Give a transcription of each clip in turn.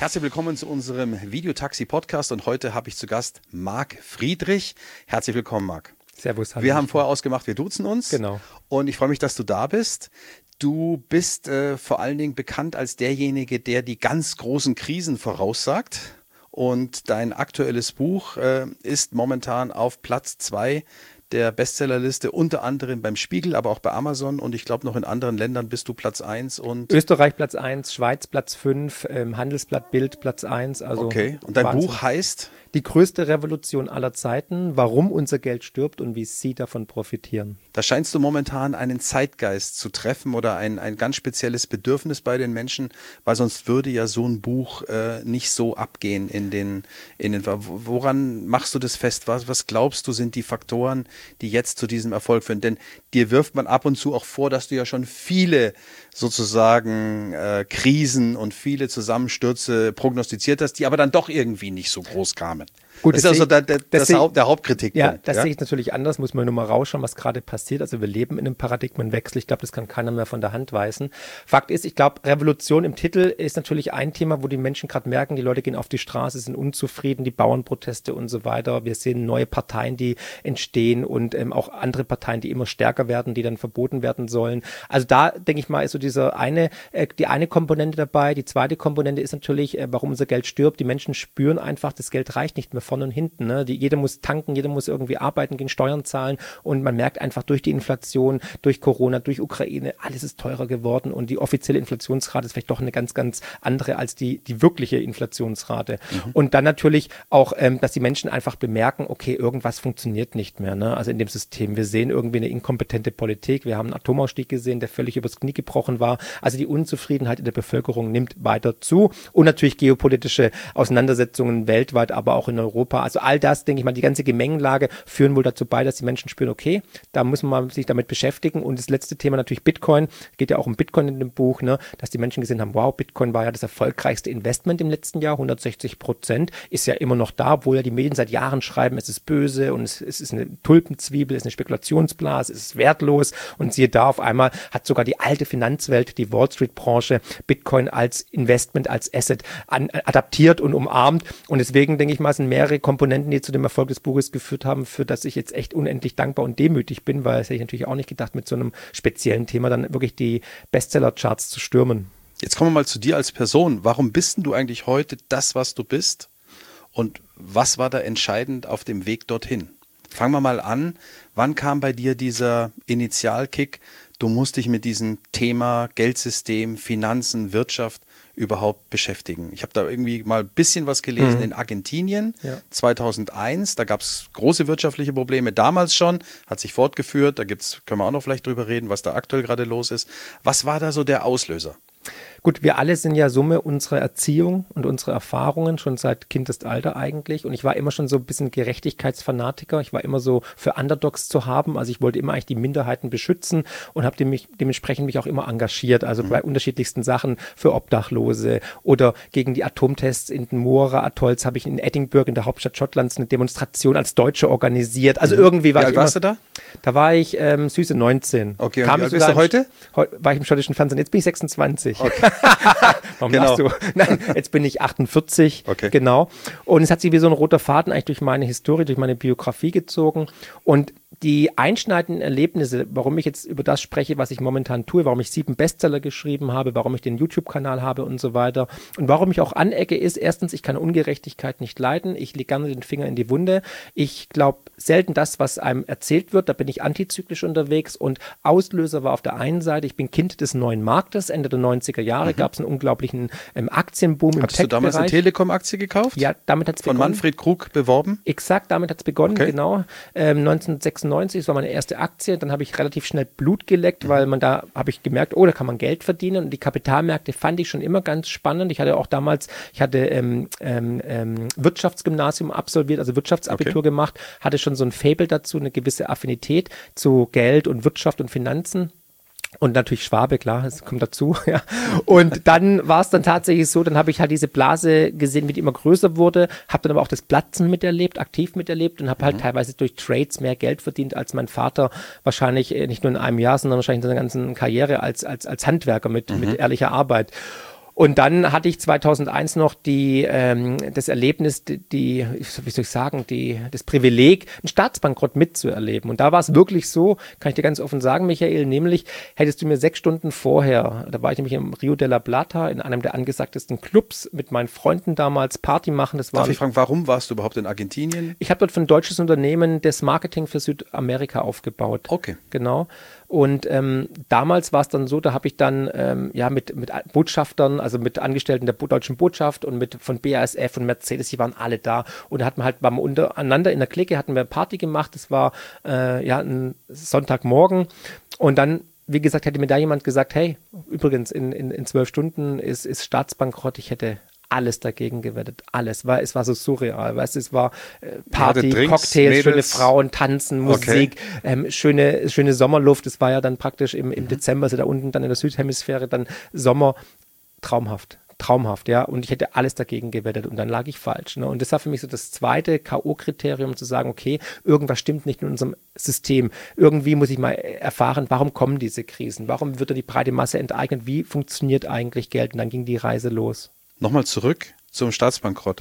Herzlich willkommen zu unserem Videotaxi-Podcast und heute habe ich zu Gast Marc Friedrich. Herzlich willkommen, Marc. Servus, hallo. Wir haben vorher ausgemacht, wir duzen uns. Genau. Und ich freue mich, dass du da bist. Du bist vor allen Dingen bekannt als derjenige, der die ganz großen Krisen voraussagt. Und dein aktuelles Buch ist momentan auf Platz 2 der Bestsellerliste, unter anderem beim Spiegel, aber auch bei Amazon und ich glaube noch in anderen Ländern bist du Platz 1 und Österreich Platz 1, Schweiz Platz 5, Handelsblatt Bild Platz 1. Also okay, und dein Wahnsinn. Buch heißt? Die größte Revolution aller Zeiten, warum unser Geld stirbt und wie Sie davon profitieren. Da scheinst du momentan einen Zeitgeist zu treffen oder ein ganz spezielles Bedürfnis bei den Menschen, weil sonst würde ja so ein Buch nicht so abgehen in den woran machst du das fest? Was glaubst du sind die Faktoren, die jetzt zu diesem Erfolg führen? Denn dir wirft man ab und zu auch vor, dass du ja schon viele sozusagen Krisen und viele Zusammenstürze prognostiziert hast, die aber dann doch irgendwie nicht so groß kamen. Gut, das ist also der Hauptkritikpunkt. Ja, das sehe ich natürlich anders, muss man nur mal rausschauen, was gerade passiert. Also wir leben in einem Paradigmenwechsel. Ich glaube, das kann keiner mehr von der Hand weisen. Fakt ist, ich glaube, Revolution im Titel ist natürlich ein Thema, wo die Menschen gerade merken, die Leute gehen auf die Straße, sind unzufrieden, die Bauernproteste und so weiter. Wir sehen neue Parteien, die entstehen und auch andere Parteien, die immer stärker werden, die dann verboten werden sollen. Also da, denke ich mal, ist so die eine Komponente dabei. Die zweite Komponente ist natürlich, warum unser Geld stirbt. Die Menschen spüren einfach, das Geld reicht nicht mehr vorne und hinten. Ne? Jeder muss tanken, jeder muss irgendwie arbeiten gehen, Steuern zahlen und man merkt einfach durch die Inflation, durch Corona, durch Ukraine, alles ist teurer geworden und die offizielle Inflationsrate ist vielleicht doch eine ganz, ganz andere als die wirkliche Inflationsrate. Mhm. Und dann natürlich auch, dass die Menschen einfach bemerken, okay, irgendwas funktioniert nicht mehr, ne? Also in dem System. Wir sehen irgendwie eine inkompetente Politik, wir haben einen Atomausstieg gesehen, der völlig übers Knie gebrochen war. Also die Unzufriedenheit in der Bevölkerung nimmt weiter zu und natürlich geopolitische Auseinandersetzungen weltweit, aber auch in Europa. Also all das, denke ich mal, die ganze Gemengelage führen wohl dazu bei, dass die Menschen spüren, okay, da muss man sich damit beschäftigen. Und das letzte Thema natürlich Bitcoin, geht ja auch um Bitcoin in dem Buch, ne, dass die Menschen gesehen haben, wow, Bitcoin war ja das erfolgreichste Investment im letzten Jahr, 160%, ist ja immer noch da, obwohl ja die Medien seit Jahren schreiben, es ist böse und es ist eine Tulpenzwiebel, es ist eine Spekulationsblase, es ist wertlos und siehe da, auf einmal hat sogar die alte Finanzwelt, die Wall Street Branche, Bitcoin als Investment, als Asset adaptiert und umarmt und deswegen, denke ich mal, sind mehrere Komponenten, die zu dem Erfolg des Buches geführt haben, für das ich jetzt echt unendlich dankbar und demütig bin, weil das hätte ich natürlich auch nicht gedacht, mit so einem speziellen Thema dann wirklich die Bestseller-Charts zu stürmen. Jetzt kommen wir mal zu dir als Person. Warum bist denn du eigentlich heute das, was du bist? Und was war da entscheidend auf dem Weg dorthin? Fangen wir mal an. Wann kam bei dir dieser Initialkick? Du musst dich mit diesem Thema Geldsystem, Finanzen, Wirtschaft überhaupt beschäftigen. Ich habe da irgendwie mal ein bisschen was gelesen in Argentinien, 2001, da gab es große wirtschaftliche Probleme, damals schon, hat sich fortgeführt, können wir auch noch vielleicht drüber reden, was da aktuell gerade los ist. Was war da so der Auslöser? Gut, wir alle sind ja Summe unserer Erziehung und unserer Erfahrungen, schon seit Kindesalter eigentlich. Und ich war immer schon so ein bisschen Gerechtigkeitsfanatiker. Ich war immer so für Underdogs zu haben. Also ich wollte immer eigentlich die Minderheiten beschützen und habe dementsprechend mich auch immer engagiert. Also bei unterschiedlichsten Sachen für Obdachlose oder gegen die Atomtests in den Moora-Atolls habe ich in Edinburgh, in der Hauptstadt Schottlands, eine Demonstration als Deutsche organisiert. Also irgendwie war Wie alt warst du da? Da war ich süße 19. Okay, und wie alt bist du heute? War ich im schottischen Fernsehen. Jetzt bin ich 26. Okay. Warum lachst du? Nein, jetzt bin ich 48, okay. Genau. Und es hat sich wie so ein roter Faden eigentlich durch meine Historie, durch meine Biografie gezogen. Und die einschneidenden Erlebnisse, warum ich jetzt über das spreche, was ich momentan tue, warum ich 7 Bestseller geschrieben habe, warum ich den YouTube-Kanal habe und so weiter und warum ich auch anecke, ist erstens, ich kann Ungerechtigkeit nicht leiden, ich lege gerne den Finger in die Wunde, ich glaube selten das, was einem erzählt wird, da bin ich antizyklisch unterwegs und Auslöser war auf der einen Seite, ich bin Kind des neuen Marktes, Ende der 90er Jahre gab es einen unglaublichen Aktienboom im Tech-Bereich. Hattest du damals eine Telekom-Aktie gekauft? Ja, damit hat es begonnen. Von Manfred Krug beworben? Exakt, damit hat es begonnen, okay. Genau. 1996, das war meine erste Aktie, dann habe ich relativ schnell Blut geleckt, weil da habe ich gemerkt, oh, da kann man Geld verdienen und die Kapitalmärkte fand ich schon immer ganz spannend. Ich hatte auch damals, Wirtschaftsgymnasium absolviert, also Wirtschaftsabitur gemacht, hatte schon so ein Faible dazu, eine gewisse Affinität zu Geld und Wirtschaft und Finanzen. Und natürlich Schwabe, klar, das kommt dazu. Ja. Und dann war es dann tatsächlich so, dann habe ich halt diese Blase gesehen, wie die immer größer wurde, habe dann aber auch das Platzen miterlebt, aktiv miterlebt und habe halt teilweise durch Trades mehr Geld verdient als mein Vater, wahrscheinlich nicht nur in einem Jahr, sondern wahrscheinlich in seiner ganzen Karriere als Handwerker mit ehrlicher Arbeit. Und dann hatte ich 2001 noch das Erlebnis, wie soll ich sagen, das Privileg, einen Staatsbankrott mitzuerleben. Und da war es wirklich so, kann ich dir ganz offen sagen, Michael, nämlich hättest du mir 6 Stunden vorher, da war ich nämlich im Rio de la Plata, in einem der angesagtesten Clubs mit meinen Freunden damals Party machen. Darf ich fragen, warum warst du überhaupt in Argentinien? Ich habe dort für ein deutsches Unternehmen das Marketing für Südamerika aufgebaut. Okay. Genau. Und damals war es dann so, da habe ich dann mit Botschaftern, also mit Angestellten der deutschen Botschaft und von BASF und Mercedes, die waren alle da. Und da waren wir untereinander in der Clique, hatten wir Party gemacht. Das war ein Sonntagmorgen. Und dann, wie gesagt, hätte mir da jemand gesagt, hey, übrigens, in 12 Stunden ist Staatsbankrott. Ich hätte alles dagegen gewettet, alles, weil es war so surreal, weißt du, es war Party, Drinks, Cocktails, Mädels. schöne Frauen, Tanzen, Musik, schöne Sommerluft, es war ja dann praktisch im Dezember, also da unten dann in der Südhemisphäre, dann Sommer, traumhaft, ja, und ich hätte alles dagegen gewettet und dann lag ich falsch, ne? Und das war für mich so das zweite K.O.-Kriterium, zu sagen, okay, irgendwas stimmt nicht in unserem System, irgendwie muss ich mal erfahren, warum kommen diese Krisen, warum wird da die breite Masse enteignet, wie funktioniert eigentlich Geld, und dann ging die Reise los. Nochmal zurück zum Staatsbankrott.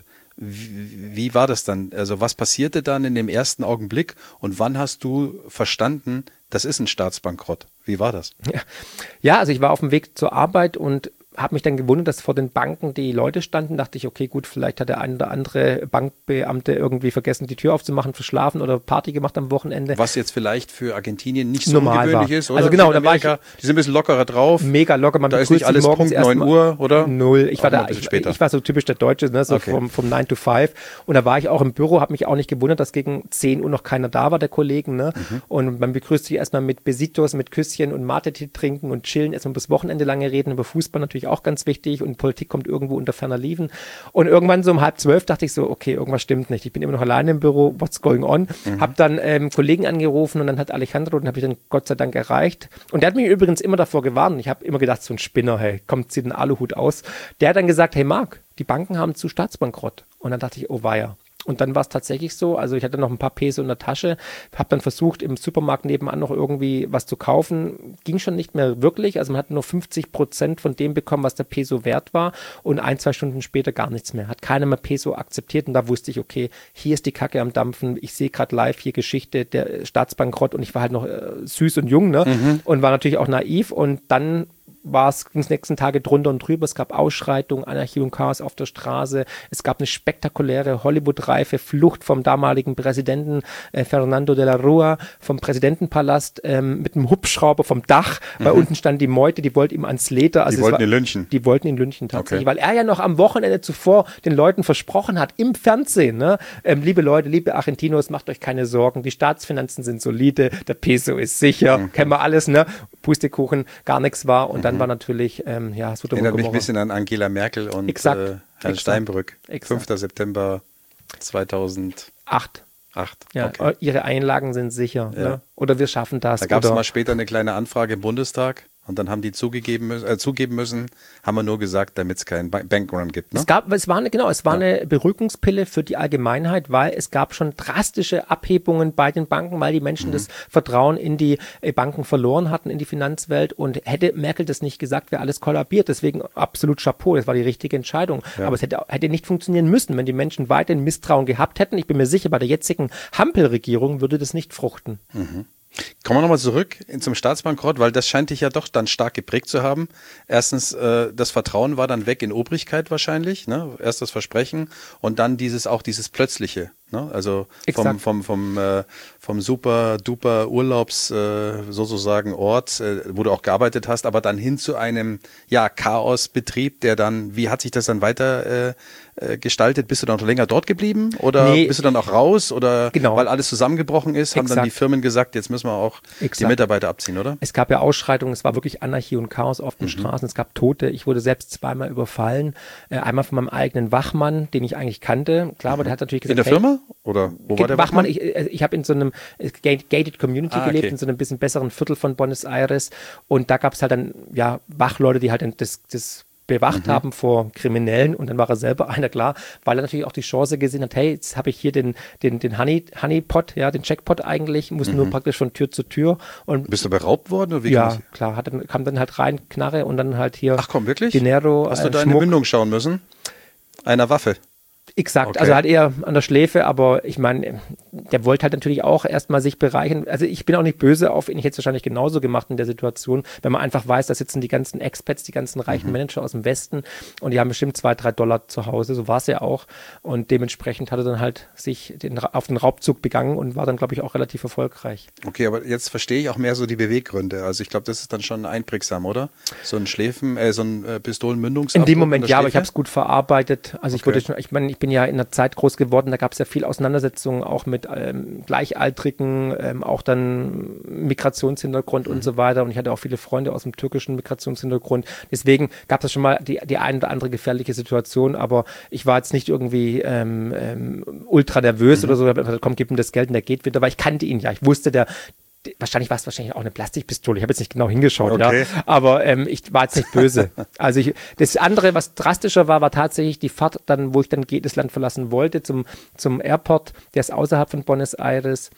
Wie war das dann? Also was passierte dann in dem ersten Augenblick und wann hast du verstanden, das ist ein Staatsbankrott? Wie war das? Ja, also ich war auf dem Weg zur Arbeit und habe mich dann gewundert, dass vor den Banken die Leute standen. Dachte ich, okay, gut, vielleicht hat der ein oder andere Bankbeamte irgendwie vergessen, die Tür aufzumachen, verschlafen oder Party gemacht am Wochenende. Was jetzt vielleicht für Argentinien nicht so normal ungewöhnlich war. ist, oder? Also genau, da war ich, die sind ein bisschen lockerer drauf. Mega locker. Man da ist nicht alles Punkt 9 Uhr, oder? Null. Ich war so typisch der Deutsche, ne, so okay. vom 9 to 5. Und da war ich auch im Büro, habe mich auch nicht gewundert, dass gegen 10 Uhr noch keiner da war, der Kollegen. Ne? Und man begrüßt sich erstmal mit Besitos, mit Küsschen und Mate-Tee trinken und chillen, erstmal bis Wochenende lange reden, über Fußball natürlich auch ganz wichtig. Und Politik kommt irgendwo unter ferner Liefen. Und irgendwann so um 11:30 dachte ich so, okay, irgendwas stimmt nicht. Ich bin immer noch alleine im Büro, what's going on? Hab dann Kollegen angerufen und dann hat Alejandro, den habe ich dann Gott sei Dank erreicht. Und der hat mich übrigens immer davor gewarnt. Ich habe immer gedacht, so ein Spinner, hey, kommt, zieht den Aluhut aus. Der hat dann gesagt, hey Marc, die Banken haben zu Staatsbankrott. Und dann dachte ich, oh weia. Und dann war es tatsächlich so, also ich hatte noch ein paar Peso in der Tasche, habe dann versucht, im Supermarkt nebenan noch irgendwie was zu kaufen, ging schon nicht mehr wirklich, also man hat nur 50% von dem bekommen, was der Peso wert war, und 1-2 Stunden später gar nichts mehr, hat keiner mehr Peso akzeptiert, und da wusste ich, okay, hier ist die Kacke am Dampfen, ich sehe gerade live hier Geschichte, der Staatsbankrott, und ich war halt noch süß und jung, ne, und war natürlich auch naiv, und dann ging es nächsten Tage drunter und drüber. Es gab Ausschreitungen, Anarchie und Chaos auf der Straße. Es gab eine spektakuläre Hollywood-reife Flucht vom damaligen Präsidenten Fernando de la Rúa vom Präsidentenpalast mit einem Hubschrauber vom Dach, weil unten stand die Meute, die wollte ihm ans Leder. Also die wollten ihn lynchen. Die wollten ihn lynchen tatsächlich, weil er ja noch am Wochenende zuvor den Leuten versprochen hat, im Fernsehen, ne? Liebe Leute, liebe Argentinos, macht euch keine Sorgen, die Staatsfinanzen sind solide, der Peso ist sicher, kennen wir alles, ne? Pustekuchen, gar nichts war, und dann war natürlich, es wird erinnert mich ein bisschen an Angela Merkel und Herrn Steinbrück. Exakt. 5. September 2008. Ja, okay. Ihre Einlagen sind sicher. Ja. Ne? Oder wir schaffen das. Da gab es mal später eine kleine Anfrage im Bundestag. Und dann haben die zugeben müssen, haben wir nur gesagt, damit es keinen Bankrun gibt. Ne? Es war eine Beruhigungspille für die Allgemeinheit, weil es gab schon drastische Abhebungen bei den Banken, weil die Menschen das Vertrauen in die Banken verloren hatten, in die Finanzwelt. Und hätte Merkel das nicht gesagt, wäre alles kollabiert. Deswegen absolut Chapeau, das war die richtige Entscheidung. Ja. Aber es hätte nicht funktionieren müssen, wenn die Menschen weiterhin Misstrauen gehabt hätten. Ich bin mir sicher, bei der jetzigen Hampel-Regierung würde das nicht fruchten. Kommen wir nochmal zurück zum Staatsbankrott, weil das scheint dich ja doch dann stark geprägt zu haben. Erstens, das Vertrauen war dann weg in Obrigkeit wahrscheinlich, ne? Erst das Versprechen und dann dieses Plötzliche, ne? Also vom super duper Urlaubs sozusagen Ort, wo du auch gearbeitet hast, aber dann hin zu einem Chaosbetrieb, der dann, wie hat sich das dann weiter gestaltet? Bist du dann noch länger dort geblieben oder bist du dann auch raus oder weil alles zusammengebrochen ist, haben dann die Firmen gesagt, jetzt müssen wir auch die Mitarbeiter abziehen, oder? Es gab ja Ausschreitungen, es war wirklich Anarchie und Chaos auf den Straßen, es gab Tote, ich wurde selbst zweimal überfallen, einmal von meinem eigenen Wachmann, den ich eigentlich kannte, klar, aber der hat natürlich gesagt, in der Firma? Oder wo war der Wachmann? Ich habe in so einem Gated Community gelebt, in so einem bisschen besseren Viertel von Buenos Aires, und da gab es halt dann Wachleute, die halt das bewacht haben vor Kriminellen und dann war er selber einer, klar, weil er natürlich auch die Chance gesehen hat, hey, jetzt habe ich hier den Honeypot, ja, den Jackpot eigentlich, muss nur praktisch von Tür zu Tür. Und bist du beraubt worden? Oder wie ja, klar, kam dann halt rein, Knarre und dann halt hier Ach komm, wirklich? Dinero, Hast du da in die Schmuck. Mündung schauen müssen? Einer Waffe? Exakt, Okay. also halt eher an der Schläfe, aber ich meine, der wollte halt natürlich auch erstmal sich bereichern. Also ich bin auch nicht böse auf ihn, ich hätte es wahrscheinlich genauso gemacht in der Situation, wenn man einfach weiß, da sitzen die ganzen Expats, die ganzen reichen Manager aus dem Westen und die haben bestimmt $2-3 zu Hause, so war es ja auch. Und dementsprechend hat er dann halt sich auf den Raubzug begangen und war dann, glaube ich, auch relativ erfolgreich. Okay, aber jetzt verstehe ich auch mehr so die Beweggründe. Also ich glaube, das ist dann schon einprägsam, oder? So ein Pistolenmündungsabdruck. In dem Moment der ja, aber ich Schläfe? habe es gut verarbeitet. Also Okay. ich bin ja in einer Zeit groß geworden, da gab es ja viel Auseinandersetzungen auch mit Gleichaltrigen, auch dann Migrationshintergrund und so weiter. Und ich hatte auch viele Freunde aus dem türkischen Migrationshintergrund. Deswegen gab es schon mal die ein oder andere gefährliche Situation, aber ich war jetzt nicht irgendwie ultra nervös oder so. Komm, gib ihm das Geld und der geht wieder, weil ich kannte ihn ja. Ich wusste, wahrscheinlich war es auch eine Plastikpistole. Ich habe jetzt nicht genau hingeschaut, Okay. ja. Aber ich war jetzt nicht böse. Also das andere, was drastischer war tatsächlich die Fahrt dann, wo ich dann das Land verlassen wollte, zum Airport, der ist außerhalb von Buenos Aires.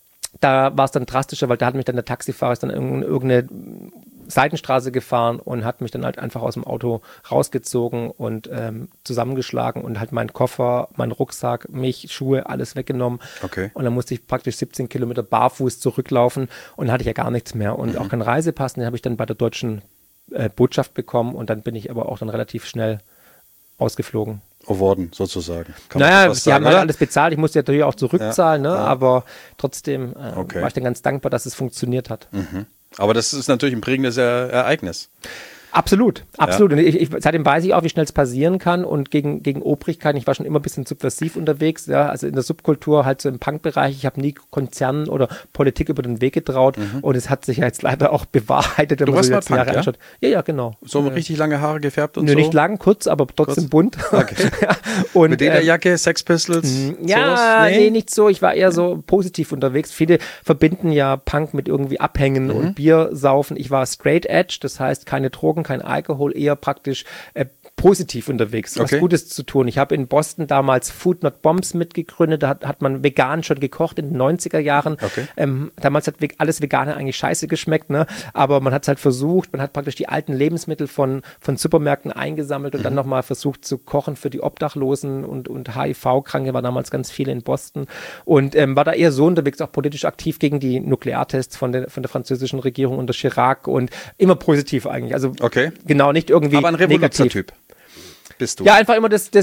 Da war es dann drastischer, weil da hat mich dann der Taxifahrer ist dann irgendeine Seitenstraße gefahren und hat mich dann halt einfach aus dem Auto rausgezogen und zusammengeschlagen und halt meinen Koffer, meinen Rucksack, mich, Schuhe, alles weggenommen. Okay. Und dann musste ich praktisch 17 Kilometer barfuß zurücklaufen und dann hatte ich ja gar nichts mehr und auch keinen Reisepass. Den habe ich dann bei der deutschen Botschaft bekommen und dann bin ich aber auch dann relativ schnell ausgeflogen. Worden, sozusagen. Kann man Naja, fast die haben sagen, halt oder? alles bezahlt. Ich musste ja natürlich auch zurückzahlen, ne? Aber trotzdem Okay. war ich dann ganz dankbar, dass es funktioniert hat. Aber das ist natürlich ein prägendes Ereignis. Absolut. Und seitdem weiß ich auch, wie schnell es passieren kann und gegen Obrigkeiten. Ich war schon immer ein bisschen subversiv unterwegs, ja, also in der Subkultur, halt so im Punk-Bereich. Ich habe nie Konzernen oder Politik über den Weg getraut und es hat sich ja jetzt leider auch bewahrheitet, wenn Du man so die warst letzten mal Jahre Punk, ja? anschaut. Ja, genau. So richtig lange Haare gefärbt und Nö, so? nicht lang, kurz, aber trotzdem bunt. Okay. Und, Mit Lederjacke, Sex Pistols? ja, sowas? nee, nicht so. Ich war eher so positiv unterwegs. Viele verbinden ja Punk mit irgendwie Abhängen und Bier saufen. Ich war straight edge, das heißt keine Drogen, kein Alkohol, eher praktisch positiv unterwegs, was Okay. Gutes zu tun. Ich habe in Boston damals Food Not Bombs mitgegründet, da hat man vegan schon gekocht in den 90er Jahren. Okay. Damals hat alles Vegane eigentlich scheiße geschmeckt, ne? Aber man hat es halt versucht, man hat praktisch die alten Lebensmittel von Supermärkten eingesammelt und dann nochmal versucht zu kochen für die Obdachlosen und HIV-Kranke, war damals ganz viele in Boston und war da eher so unterwegs, auch politisch aktiv gegen die Nukleartests von der französischen Regierung unter Chirac und immer positiv eigentlich. Also Okay. genau, nicht irgendwie Aber ein negativ. Revoluzer-Typ bist du. Ja, einfach immer das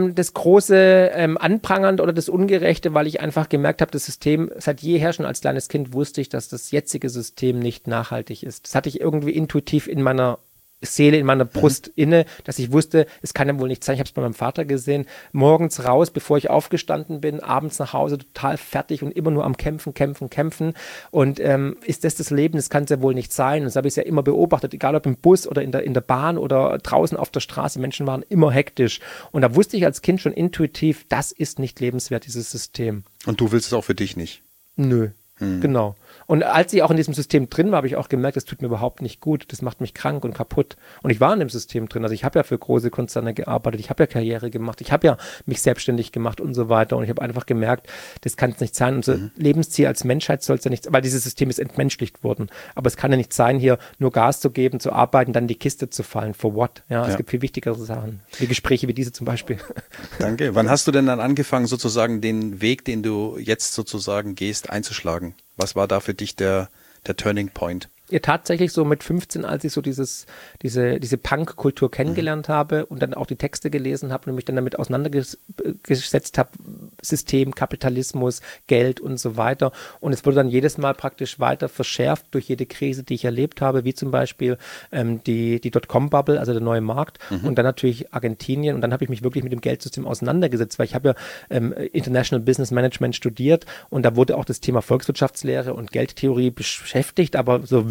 große Anprangern oder das Ungerechte, weil ich einfach gemerkt habe, das System, seit jeher schon als kleines Kind wusste ich, dass das jetzige System nicht nachhaltig ist. Das hatte ich irgendwie intuitiv in meiner Seele, in meiner Brust inne, dass ich wusste, es kann ja wohl nicht sein. Ich habe es bei meinem Vater gesehen, morgens raus, bevor ich aufgestanden bin, abends nach Hause total fertig und immer nur am Kämpfen. Und ist das Leben? Das kann es ja wohl nicht sein. Und das habe ich ja immer beobachtet, egal ob im Bus oder in der Bahn oder draußen auf der Straße. Die Menschen waren immer hektisch. Und da wusste ich als Kind schon intuitiv, das ist nicht lebenswert, dieses System. Und du willst es auch für dich nicht. Nö. Genau. Und als ich auch in diesem System drin war, habe ich auch gemerkt, das tut mir überhaupt nicht gut. Das macht mich krank und kaputt. Und ich war in dem System drin. Also ich habe ja für große Konzerne gearbeitet. Ich habe ja Karriere gemacht. Ich habe ja mich selbstständig gemacht und so weiter. Und ich habe einfach gemerkt, das kann es nicht sein. Unser Lebensziel als Menschheit soll es ja nicht sein, weil dieses System ist entmenschlicht worden. Aber es kann ja nicht sein, hier nur Gas zu geben, zu arbeiten, dann in die Kiste zu fallen. For what? Ja, es gibt viel wichtigere Sachen. Wie Gespräche wie diese zum Beispiel. Danke. Wann hast du denn dann angefangen, sozusagen den Weg, den du jetzt sozusagen gehst, einzuschlagen? Was war da für dich der Turning Point? Ja, tatsächlich so mit 15, als ich so diese Punk-Kultur kennengelernt habe und dann auch die Texte gelesen habe und mich dann damit auseinandergesetzt habe, System, Kapitalismus, Geld und so weiter. Und es wurde dann jedes Mal praktisch weiter verschärft durch jede Krise, die ich erlebt habe, wie zum Beispiel die Dotcom-Bubble, also der neue Markt und dann natürlich Argentinien. Und dann habe ich mich wirklich mit dem Geldsystem auseinandergesetzt, weil ich habe ja International Business Management studiert und da wurde auch das Thema Volkswirtschaftslehre und Geldtheorie beschäftigt, aber so wirklich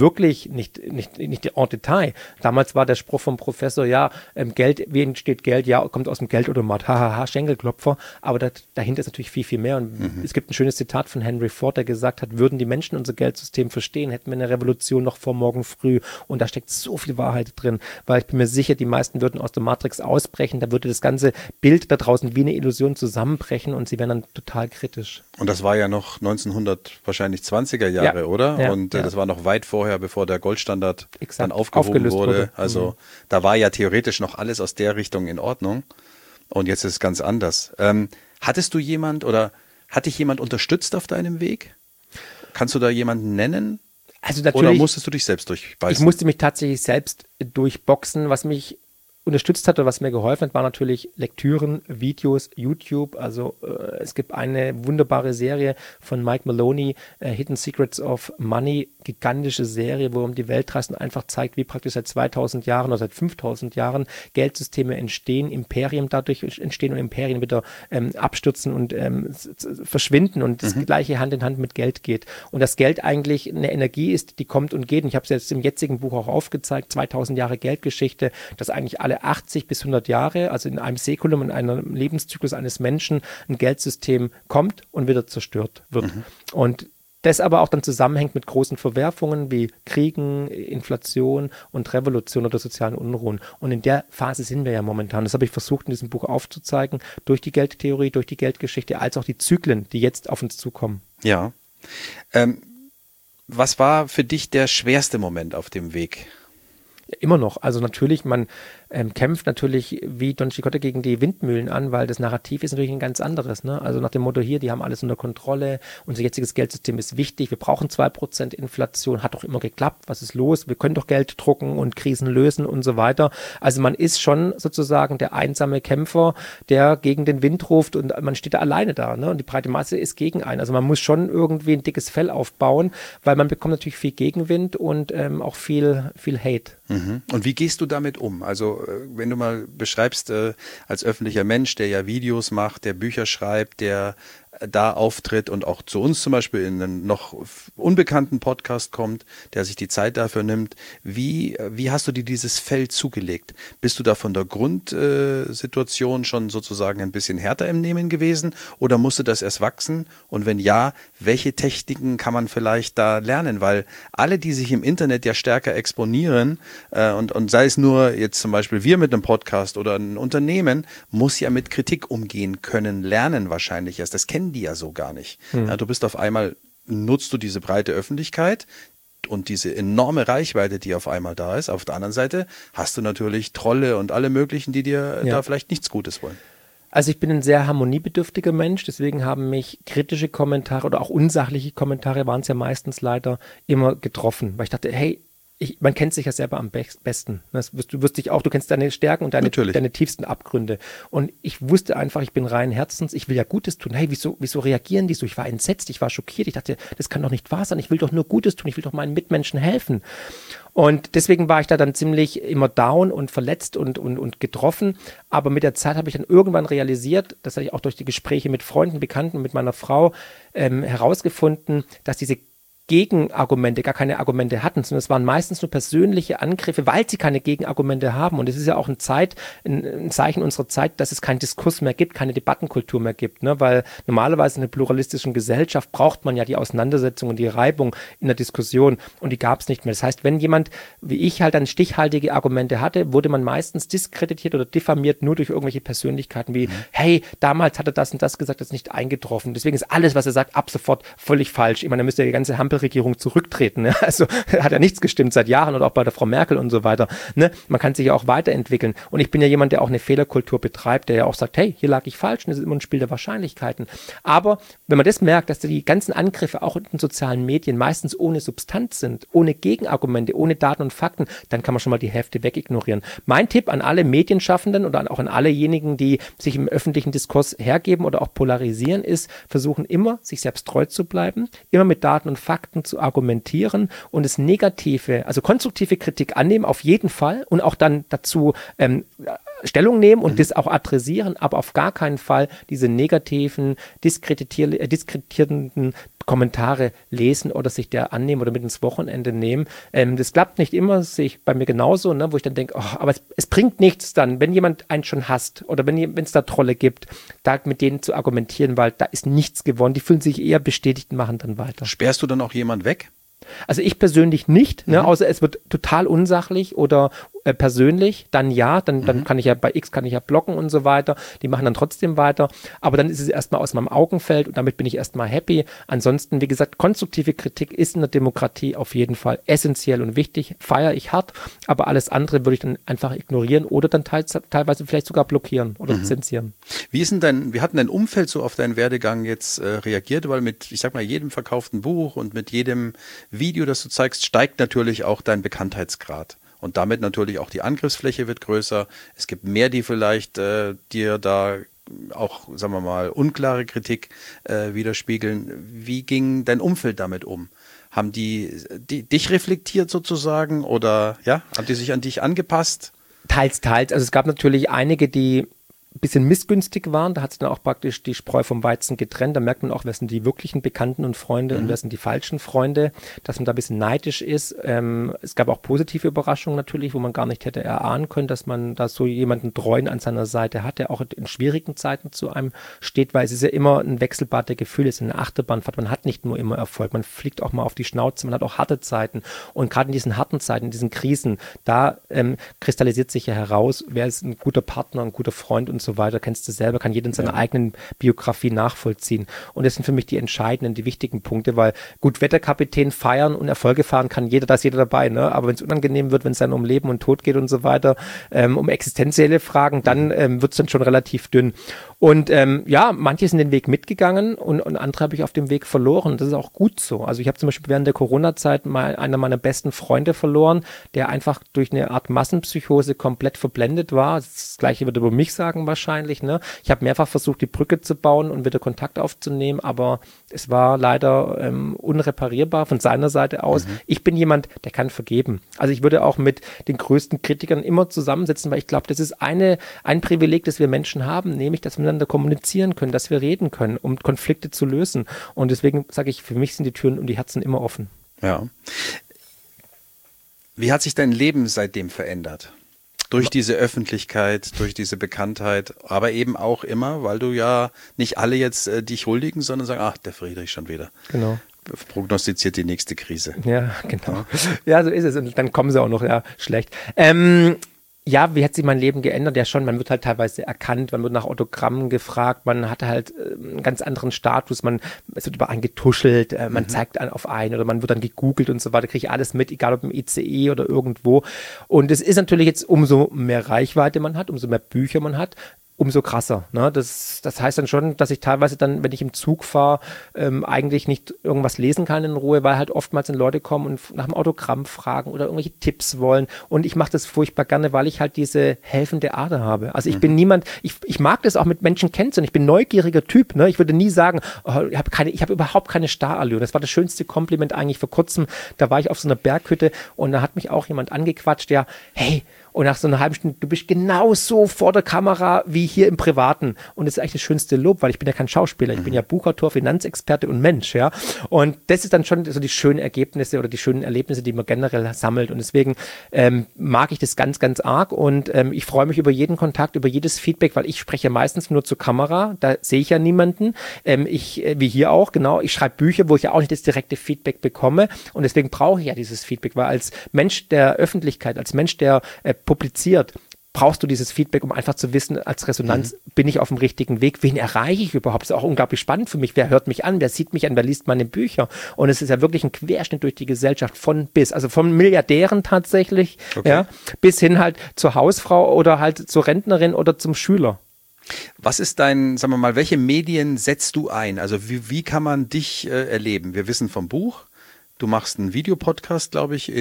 wirklich nicht en Detail. Damals war der Spruch vom Professor, ja, Geld, wie entsteht Geld? Ja, kommt aus dem Geldautomat, hahaha, Schenkelklopfer. Aber dahinter ist natürlich viel, viel mehr. Und es gibt ein schönes Zitat von Henry Ford, der gesagt hat, würden die Menschen unser Geldsystem verstehen, hätten wir eine Revolution noch vor morgen früh. Und da steckt so viel Wahrheit drin, weil ich bin mir sicher, die meisten würden aus der Matrix ausbrechen, da würde das ganze Bild da draußen wie eine Illusion zusammenbrechen und sie wären dann total kritisch. Und das war ja noch 1920er Jahre, oder? Ja, und ja. Das war noch weit vorher, bevor der Goldstandard Exakt. dann aufgehoben wurde. Mhm. Also da war ja theoretisch noch alles aus der Richtung in Ordnung. Und jetzt ist es ganz anders. Hattest du jemand oder hat dich jemand unterstützt auf deinem Weg? Kannst du da jemanden nennen? Also natürlich, oder musstest du dich selbst durchbeißen? Ich musste mich tatsächlich selbst durchboxen. Was mich unterstützt hat oder was mir geholfen hat, war natürlich Lektüren, Videos, YouTube. Also es gibt eine wunderbare Serie von Mike Maloney, Hidden Secrets of Money, gigantische Serie, wo er um die Welt reist und einfach zeigt, wie praktisch seit 2000 Jahren oder seit 5000 Jahren Geldsysteme entstehen, Imperien dadurch entstehen und Imperien wieder abstürzen und verschwinden und das gleiche Hand in Hand mit Geld geht. Und das Geld eigentlich eine Energie ist, die kommt und geht. Und ich habe es jetzt im jetzigen Buch auch aufgezeigt, 2000 Jahre Geldgeschichte, dass eigentlich alle 80 bis 100 Jahre, also in einem Säkulum, in einem Lebenszyklus eines Menschen, ein Geldsystem kommt und wieder zerstört wird. Und das aber auch dann zusammenhängt mit großen Verwerfungen wie Kriegen, Inflation und Revolution oder sozialen Unruhen. Und in der Phase sind wir ja momentan. Das habe ich versucht, in diesem Buch aufzuzeigen, durch die Geldtheorie, durch die Geldgeschichte, als auch die Zyklen, die jetzt auf uns zukommen. Ja. Was war für dich der schwerste Moment auf dem Weg? Immer noch. Also natürlich, man kämpft natürlich wie Don Quixote gegen die Windmühlen an, weil das Narrativ ist natürlich ein ganz anderes. Ne? Also nach dem Motto hier, die haben alles unter Kontrolle, unser jetziges Geldsystem ist wichtig, wir brauchen 2% Inflation, hat doch immer geklappt, was ist los, wir können doch Geld drucken und Krisen lösen und so weiter. Also man ist schon sozusagen der einsame Kämpfer, der gegen den Wind ruft und man steht da alleine da. Ne? Und die breite Masse ist gegen einen. Also man muss schon irgendwie ein dickes Fell aufbauen, weil man bekommt natürlich viel Gegenwind und auch viel Hate. Und wie gehst du damit um? Also wenn du mal beschreibst, als öffentlicher Mensch, der ja Videos macht, der Bücher schreibt, der da auftritt und auch zu uns zum Beispiel in einen noch unbekannten Podcast kommt, der sich die Zeit dafür nimmt. Wie hast du dir dieses Feld zugelegt? Bist du da von der Grundsituation schon sozusagen ein bisschen härter im Nehmen gewesen oder musste das erst wachsen? Und wenn ja, welche Techniken kann man vielleicht da lernen? Weil alle, die sich im Internet ja stärker exponieren und sei es nur jetzt zum Beispiel wir mit einem Podcast oder ein Unternehmen, muss ja mit Kritik umgehen können, lernen wahrscheinlich erst. Das kennen die ja so gar nicht. Ja, du bist auf einmal, nutzt du diese breite Öffentlichkeit und diese enorme Reichweite, die auf einmal da ist. Auf der anderen Seite hast du natürlich Trolle und alle möglichen, die dir da vielleicht nichts Gutes wollen. Also ich bin ein sehr harmoniebedürftiger Mensch, deswegen haben mich kritische Kommentare oder auch unsachliche Kommentare, waren es ja meistens leider, immer getroffen, weil ich dachte, hey, man kennt sich ja selber am besten. Du kennst deine Stärken und deine tiefsten Abgründe. Und ich wusste einfach, ich bin rein Herzens, ich will ja Gutes tun. Hey, wieso reagieren die so? Ich war entsetzt, ich war schockiert. Ich dachte, das kann doch nicht wahr sein. Ich will doch nur Gutes tun. Ich will doch meinen Mitmenschen helfen. Und deswegen war ich da dann ziemlich immer down und verletzt und getroffen. Aber mit der Zeit habe ich dann irgendwann realisiert, das habe ich auch durch die Gespräche mit Freunden, Bekannten, mit meiner Frau herausgefunden, dass diese Gegenargumente, gar keine Argumente hatten, sondern es waren meistens nur persönliche Angriffe, weil sie keine Gegenargumente haben. Und es ist ja auch ein Zeichen unserer Zeit, dass es keinen Diskurs mehr gibt, keine Debattenkultur mehr gibt. Ne? Weil normalerweise in einer pluralistischen Gesellschaft braucht man ja die Auseinandersetzung und die Reibung in der Diskussion. Und die gab es nicht mehr. Das heißt, wenn jemand, wie ich halt dann stichhaltige Argumente hatte, wurde man meistens diskreditiert oder diffamiert nur durch irgendwelche Persönlichkeiten wie, hey, damals hat er das und das gesagt, das ist nicht eingetroffen. Deswegen ist alles, was er sagt, ab sofort völlig falsch. Ich meine, da müsste ja die ganze Regierung zurücktreten. Ne? Also hat ja nichts gestimmt seit Jahren oder auch bei der Frau Merkel und so weiter. Ne? Man kann sich ja auch weiterentwickeln. Und ich bin ja jemand, der auch eine Fehlerkultur betreibt, der ja auch sagt, hey, hier lag ich falsch. Und das ist immer ein Spiel der Wahrscheinlichkeiten. Aber wenn man das merkt, dass die ganzen Angriffe auch in den sozialen Medien meistens ohne Substanz sind, ohne Gegenargumente, ohne Daten und Fakten, dann kann man schon mal die Hälfte wegignorieren. Mein Tipp an alle Medienschaffenden oder auch an allejenigen, die sich im öffentlichen Diskurs hergeben oder auch polarisieren, ist, versuchen immer, sich selbst treu zu bleiben, immer mit Daten und Fakten zu argumentieren und das Negative, also konstruktive Kritik annehmen, auf jeden Fall und auch dann dazu Stellung nehmen und das auch adressieren, aber auf gar keinen Fall diese negativen, diskreditierenden Kommentare lesen oder sich der annehmen oder mit ins Wochenende nehmen. Das klappt nicht immer, das sehe ich bei mir genauso, ne, wo ich dann denke, oh, aber es bringt nichts dann, wenn jemand einen schon hasst oder wenn es da Trolle gibt, da mit denen zu argumentieren, weil da ist nichts gewonnen. Die fühlen sich eher bestätigt und machen dann weiter. Sperrst du dann auch jemand weg? Also ich persönlich nicht, ne, außer es wird total unsachlich oder persönlich, dann ja, dann kann ich ja bei X blocken und so weiter, die machen dann trotzdem weiter, aber dann ist es erstmal aus meinem Augenfeld und damit bin ich erstmal happy. Ansonsten, wie gesagt, konstruktive Kritik ist in der Demokratie auf jeden Fall essentiell und wichtig, feiere ich hart, aber alles andere würde ich dann einfach ignorieren oder dann teilweise vielleicht sogar blockieren oder zensieren. Wie hat denn dein Umfeld so auf deinen Werdegang jetzt reagiert? Weil mit, ich sag mal, jedem verkauften Buch und mit jedem Video, das du zeigst, steigt natürlich auch dein Bekanntheitsgrad. Und damit natürlich auch die Angriffsfläche wird größer. Es gibt mehr, die vielleicht dir da auch, sagen wir mal, unklare Kritik widerspiegeln. Wie ging dein Umfeld damit um? Haben die dich reflektiert sozusagen oder ja, haben die sich an dich angepasst? Teils. Also es gab natürlich einige, die ein bisschen missgünstig waren. Da hat sich dann auch praktisch die Spreu vom Weizen getrennt. Da merkt man auch, wer sind die wirklichen Bekannten und Freunde und wer sind die falschen Freunde, dass man da ein bisschen neidisch ist. Es gab auch positive Überraschungen natürlich, wo man gar nicht hätte erahnen können, dass man da so jemanden treuen an seiner Seite hat, der auch in schwierigen Zeiten zu einem steht, weil es ist ja immer ein Wechselbad der Gefühle, es ist eine Achterbahnfahrt. Man hat nicht nur immer Erfolg, man fliegt auch mal auf die Schnauze, man hat auch harte Zeiten. Und gerade in diesen harten Zeiten, in diesen Krisen, da kristallisiert sich ja heraus, wer ist ein guter Partner, ein guter Freund und so weiter, kennst du selber, kann jeder in seiner eigenen Biografie nachvollziehen. Und das sind für mich die entscheidenden, die wichtigen Punkte, weil gut, Wetterkapitän feiern und Erfolge fahren kann jeder, da ist jeder dabei, ne? Aber wenn es unangenehm wird, wenn es dann um Leben und Tod geht und so weiter, um existenzielle Fragen, dann wird es dann schon relativ dünn. Und ja, manche sind den Weg mitgegangen und andere habe ich auf dem Weg verloren. Das ist auch gut so. Also ich habe zum Beispiel während der Corona-Zeit mal einer meiner besten Freunde verloren, der einfach durch eine Art Massenpsychose komplett verblendet war. Das Gleiche würde über mich sagen wahrscheinlich. Ne? Ich habe mehrfach versucht, die Brücke zu bauen und wieder Kontakt aufzunehmen, aber es war leider unreparierbar von seiner Seite aus. Ich bin jemand, der kann vergeben. Also ich würde auch mit den größten Kritikern immer zusammensetzen, weil ich glaube, das ist ein Privileg, das wir Menschen haben, nämlich, dass wir miteinander kommunizieren können, dass wir reden können, um Konflikte zu lösen. Und deswegen sage ich, für mich sind die Türen und die Herzen immer offen. Ja. Wie hat sich dein Leben seitdem verändert? Durch diese Öffentlichkeit, durch diese Bekanntheit, aber eben auch immer, weil du ja nicht alle jetzt dich huldigen, sondern sagen, ach, der Friedrich schon wieder. Genau. Prognostiziert die nächste Krise. Ja, genau. Ja, so ist es. Und dann kommen sie auch noch, ja, schlecht. Ja, wie hat sich mein Leben geändert? Ja schon, man wird halt teilweise erkannt, man wird nach Autogrammen gefragt, man hat halt einen ganz anderen Status, es wird über einen getuschelt, man zeigt einen auf einen oder man wird dann gegoogelt und so weiter, kriege ich alles mit, egal ob im ICE oder irgendwo. Und es ist natürlich jetzt, umso mehr Reichweite man hat, umso mehr Bücher man hat, umso krasser. Ne? Das heißt dann schon, dass ich teilweise dann, wenn ich im Zug fahre, eigentlich nicht irgendwas lesen kann in Ruhe, weil halt oftmals dann Leute kommen und nach dem Autogramm fragen oder irgendwelche Tipps wollen. Und ich mache das furchtbar gerne, weil ich halt diese helfende Ader habe. Also ich bin niemand, ich mag das auch mit Menschen kennenzulernen. Ich bin ein neugieriger Typ. Ne? Ich würde nie sagen, oh, ich habe überhaupt keine Starallüre. Das war das schönste Kompliment eigentlich vor kurzem. Da war ich auf so einer Berghütte und da hat mich auch jemand angequatscht, der, hey, und nach so einer halben Stunde, du bist genauso vor der Kamera wie hier im Privaten. Und das ist eigentlich das schönste Lob, weil ich bin ja kein Schauspieler. Ich bin ja Buchautor, Finanzexperte und Mensch, ja. Und das ist dann schon so die schönen Ergebnisse oder die schönen Erlebnisse, die man generell sammelt. Und deswegen mag ich das ganz, ganz arg. Und ich freue mich über jeden Kontakt, über jedes Feedback, weil ich spreche meistens nur zur Kamera. Da sehe ich ja niemanden. Wie hier auch, genau. Ich schreibe Bücher, wo ich ja auch nicht das direkte Feedback bekomme. Und deswegen brauche ich ja dieses Feedback, weil als Mensch der Öffentlichkeit, als Mensch, der publiziert, brauchst du dieses Feedback, um einfach zu wissen, als Resonanz, bin ich auf dem richtigen Weg? Wen erreiche ich überhaupt? Das ist auch unglaublich spannend für mich. Wer hört mich an? Wer sieht mich an? Wer liest meine Bücher? Und es ist ja wirklich ein Querschnitt durch die Gesellschaft von bis. Also von Milliardären tatsächlich, ja, bis hin halt zur Hausfrau oder halt zur Rentnerin oder zum Schüler. Was ist sagen wir mal, welche Medien setzt du ein? Also wie kann man dich erleben? Wir wissen vom Buch. Du machst einen Videopodcast, glaube ich,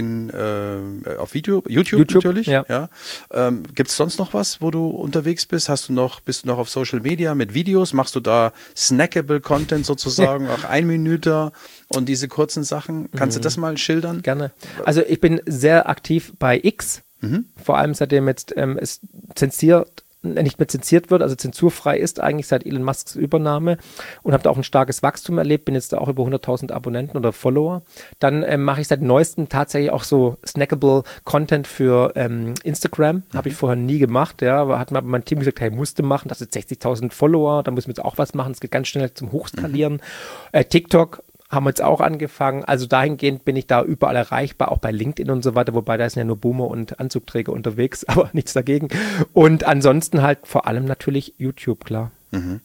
auf YouTube natürlich. Ja. Gibt es sonst noch was, wo du unterwegs bist? Bist du noch auf Social Media mit Videos? Machst du da snackable Content sozusagen, auch 1 Minute und diese kurzen Sachen? Kannst du das mal schildern? Gerne. Also ich bin sehr aktiv bei X, vor allem seitdem jetzt es zensiert nicht mehr zensiert wird, also zensurfrei ist eigentlich seit Elon Musks Übernahme und habe da auch ein starkes Wachstum erlebt, bin jetzt da auch über 100.000 Abonnenten oder Follower. Dann mache ich seit neuestem tatsächlich auch so snackable Content für Instagram, habe ich vorher nie gemacht, ja, hat mir aber mein Team gesagt, hey, musste machen, das sind 60.000 Follower, da müssen wir jetzt auch was machen, es geht ganz schnell zum Hochskalieren. TikTok haben wir jetzt auch angefangen. Also dahingehend bin ich da überall erreichbar, auch bei LinkedIn und so weiter, wobei da sind ja nur Boomer und Anzugträger unterwegs, aber nichts dagegen. Und ansonsten halt vor allem natürlich YouTube, klar. Mhm.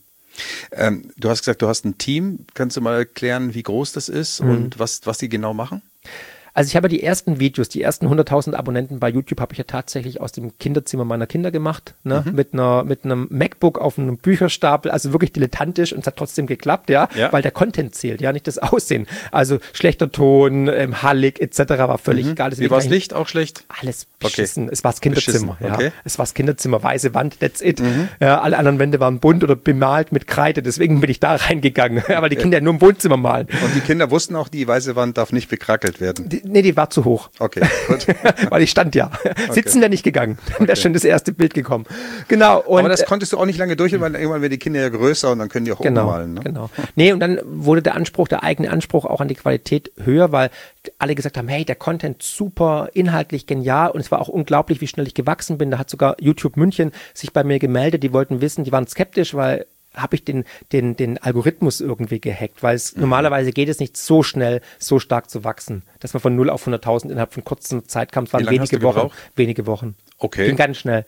Du hast gesagt, du hast ein Team. Kannst du mal erklären, wie groß das ist und was die genau machen? Also ich habe die ersten Videos, die ersten 100.000 Abonnenten bei YouTube habe ich ja tatsächlich aus dem Kinderzimmer meiner Kinder gemacht, ne? Mit einem MacBook auf einem Bücherstapel, also wirklich dilettantisch und es hat trotzdem geklappt, ja, weil der Content zählt, ja, nicht das Aussehen. Also schlechter Ton, hallig etc. war völlig egal. Wie war das Licht? Auch schlecht? Alles beschissen. Es war das Kinderzimmer, okay. Ja. Es war das Kinderzimmer, weiße Wand, that's it. Ja, alle anderen Wände waren bunt oder bemalt mit Kreide, deswegen bin ich da reingegangen, weil die Kinder ja nur im Wohnzimmer malen. Und die Kinder wussten auch, die weiße Wand darf nicht bekrackelt werden. Die war zu hoch. Okay, gut. Weil ich stand ja. Sitzen wäre nicht gegangen. Dann wäre schon das erste Bild gekommen. Genau. Und, aber das konntest du auch nicht lange durchführen, weil irgendwann werden die Kinder ja größer und dann können die auch ummalen. Ne? Genau. Nee, und dann wurde der eigene Anspruch auch an die Qualität höher, weil alle gesagt haben, hey, der Content super, inhaltlich genial und es war auch unglaublich, wie schnell ich gewachsen bin. Da hat sogar YouTube München sich bei mir gemeldet, die wollten wissen, die waren skeptisch, weil habe ich den Algorithmus irgendwie gehackt, weil es normalerweise geht es nicht so schnell, so stark zu wachsen, dass man von 0 auf 100.000 innerhalb von kurzer Zeit kam. Es waren wenige Wochen. Okay. Ging ganz schnell.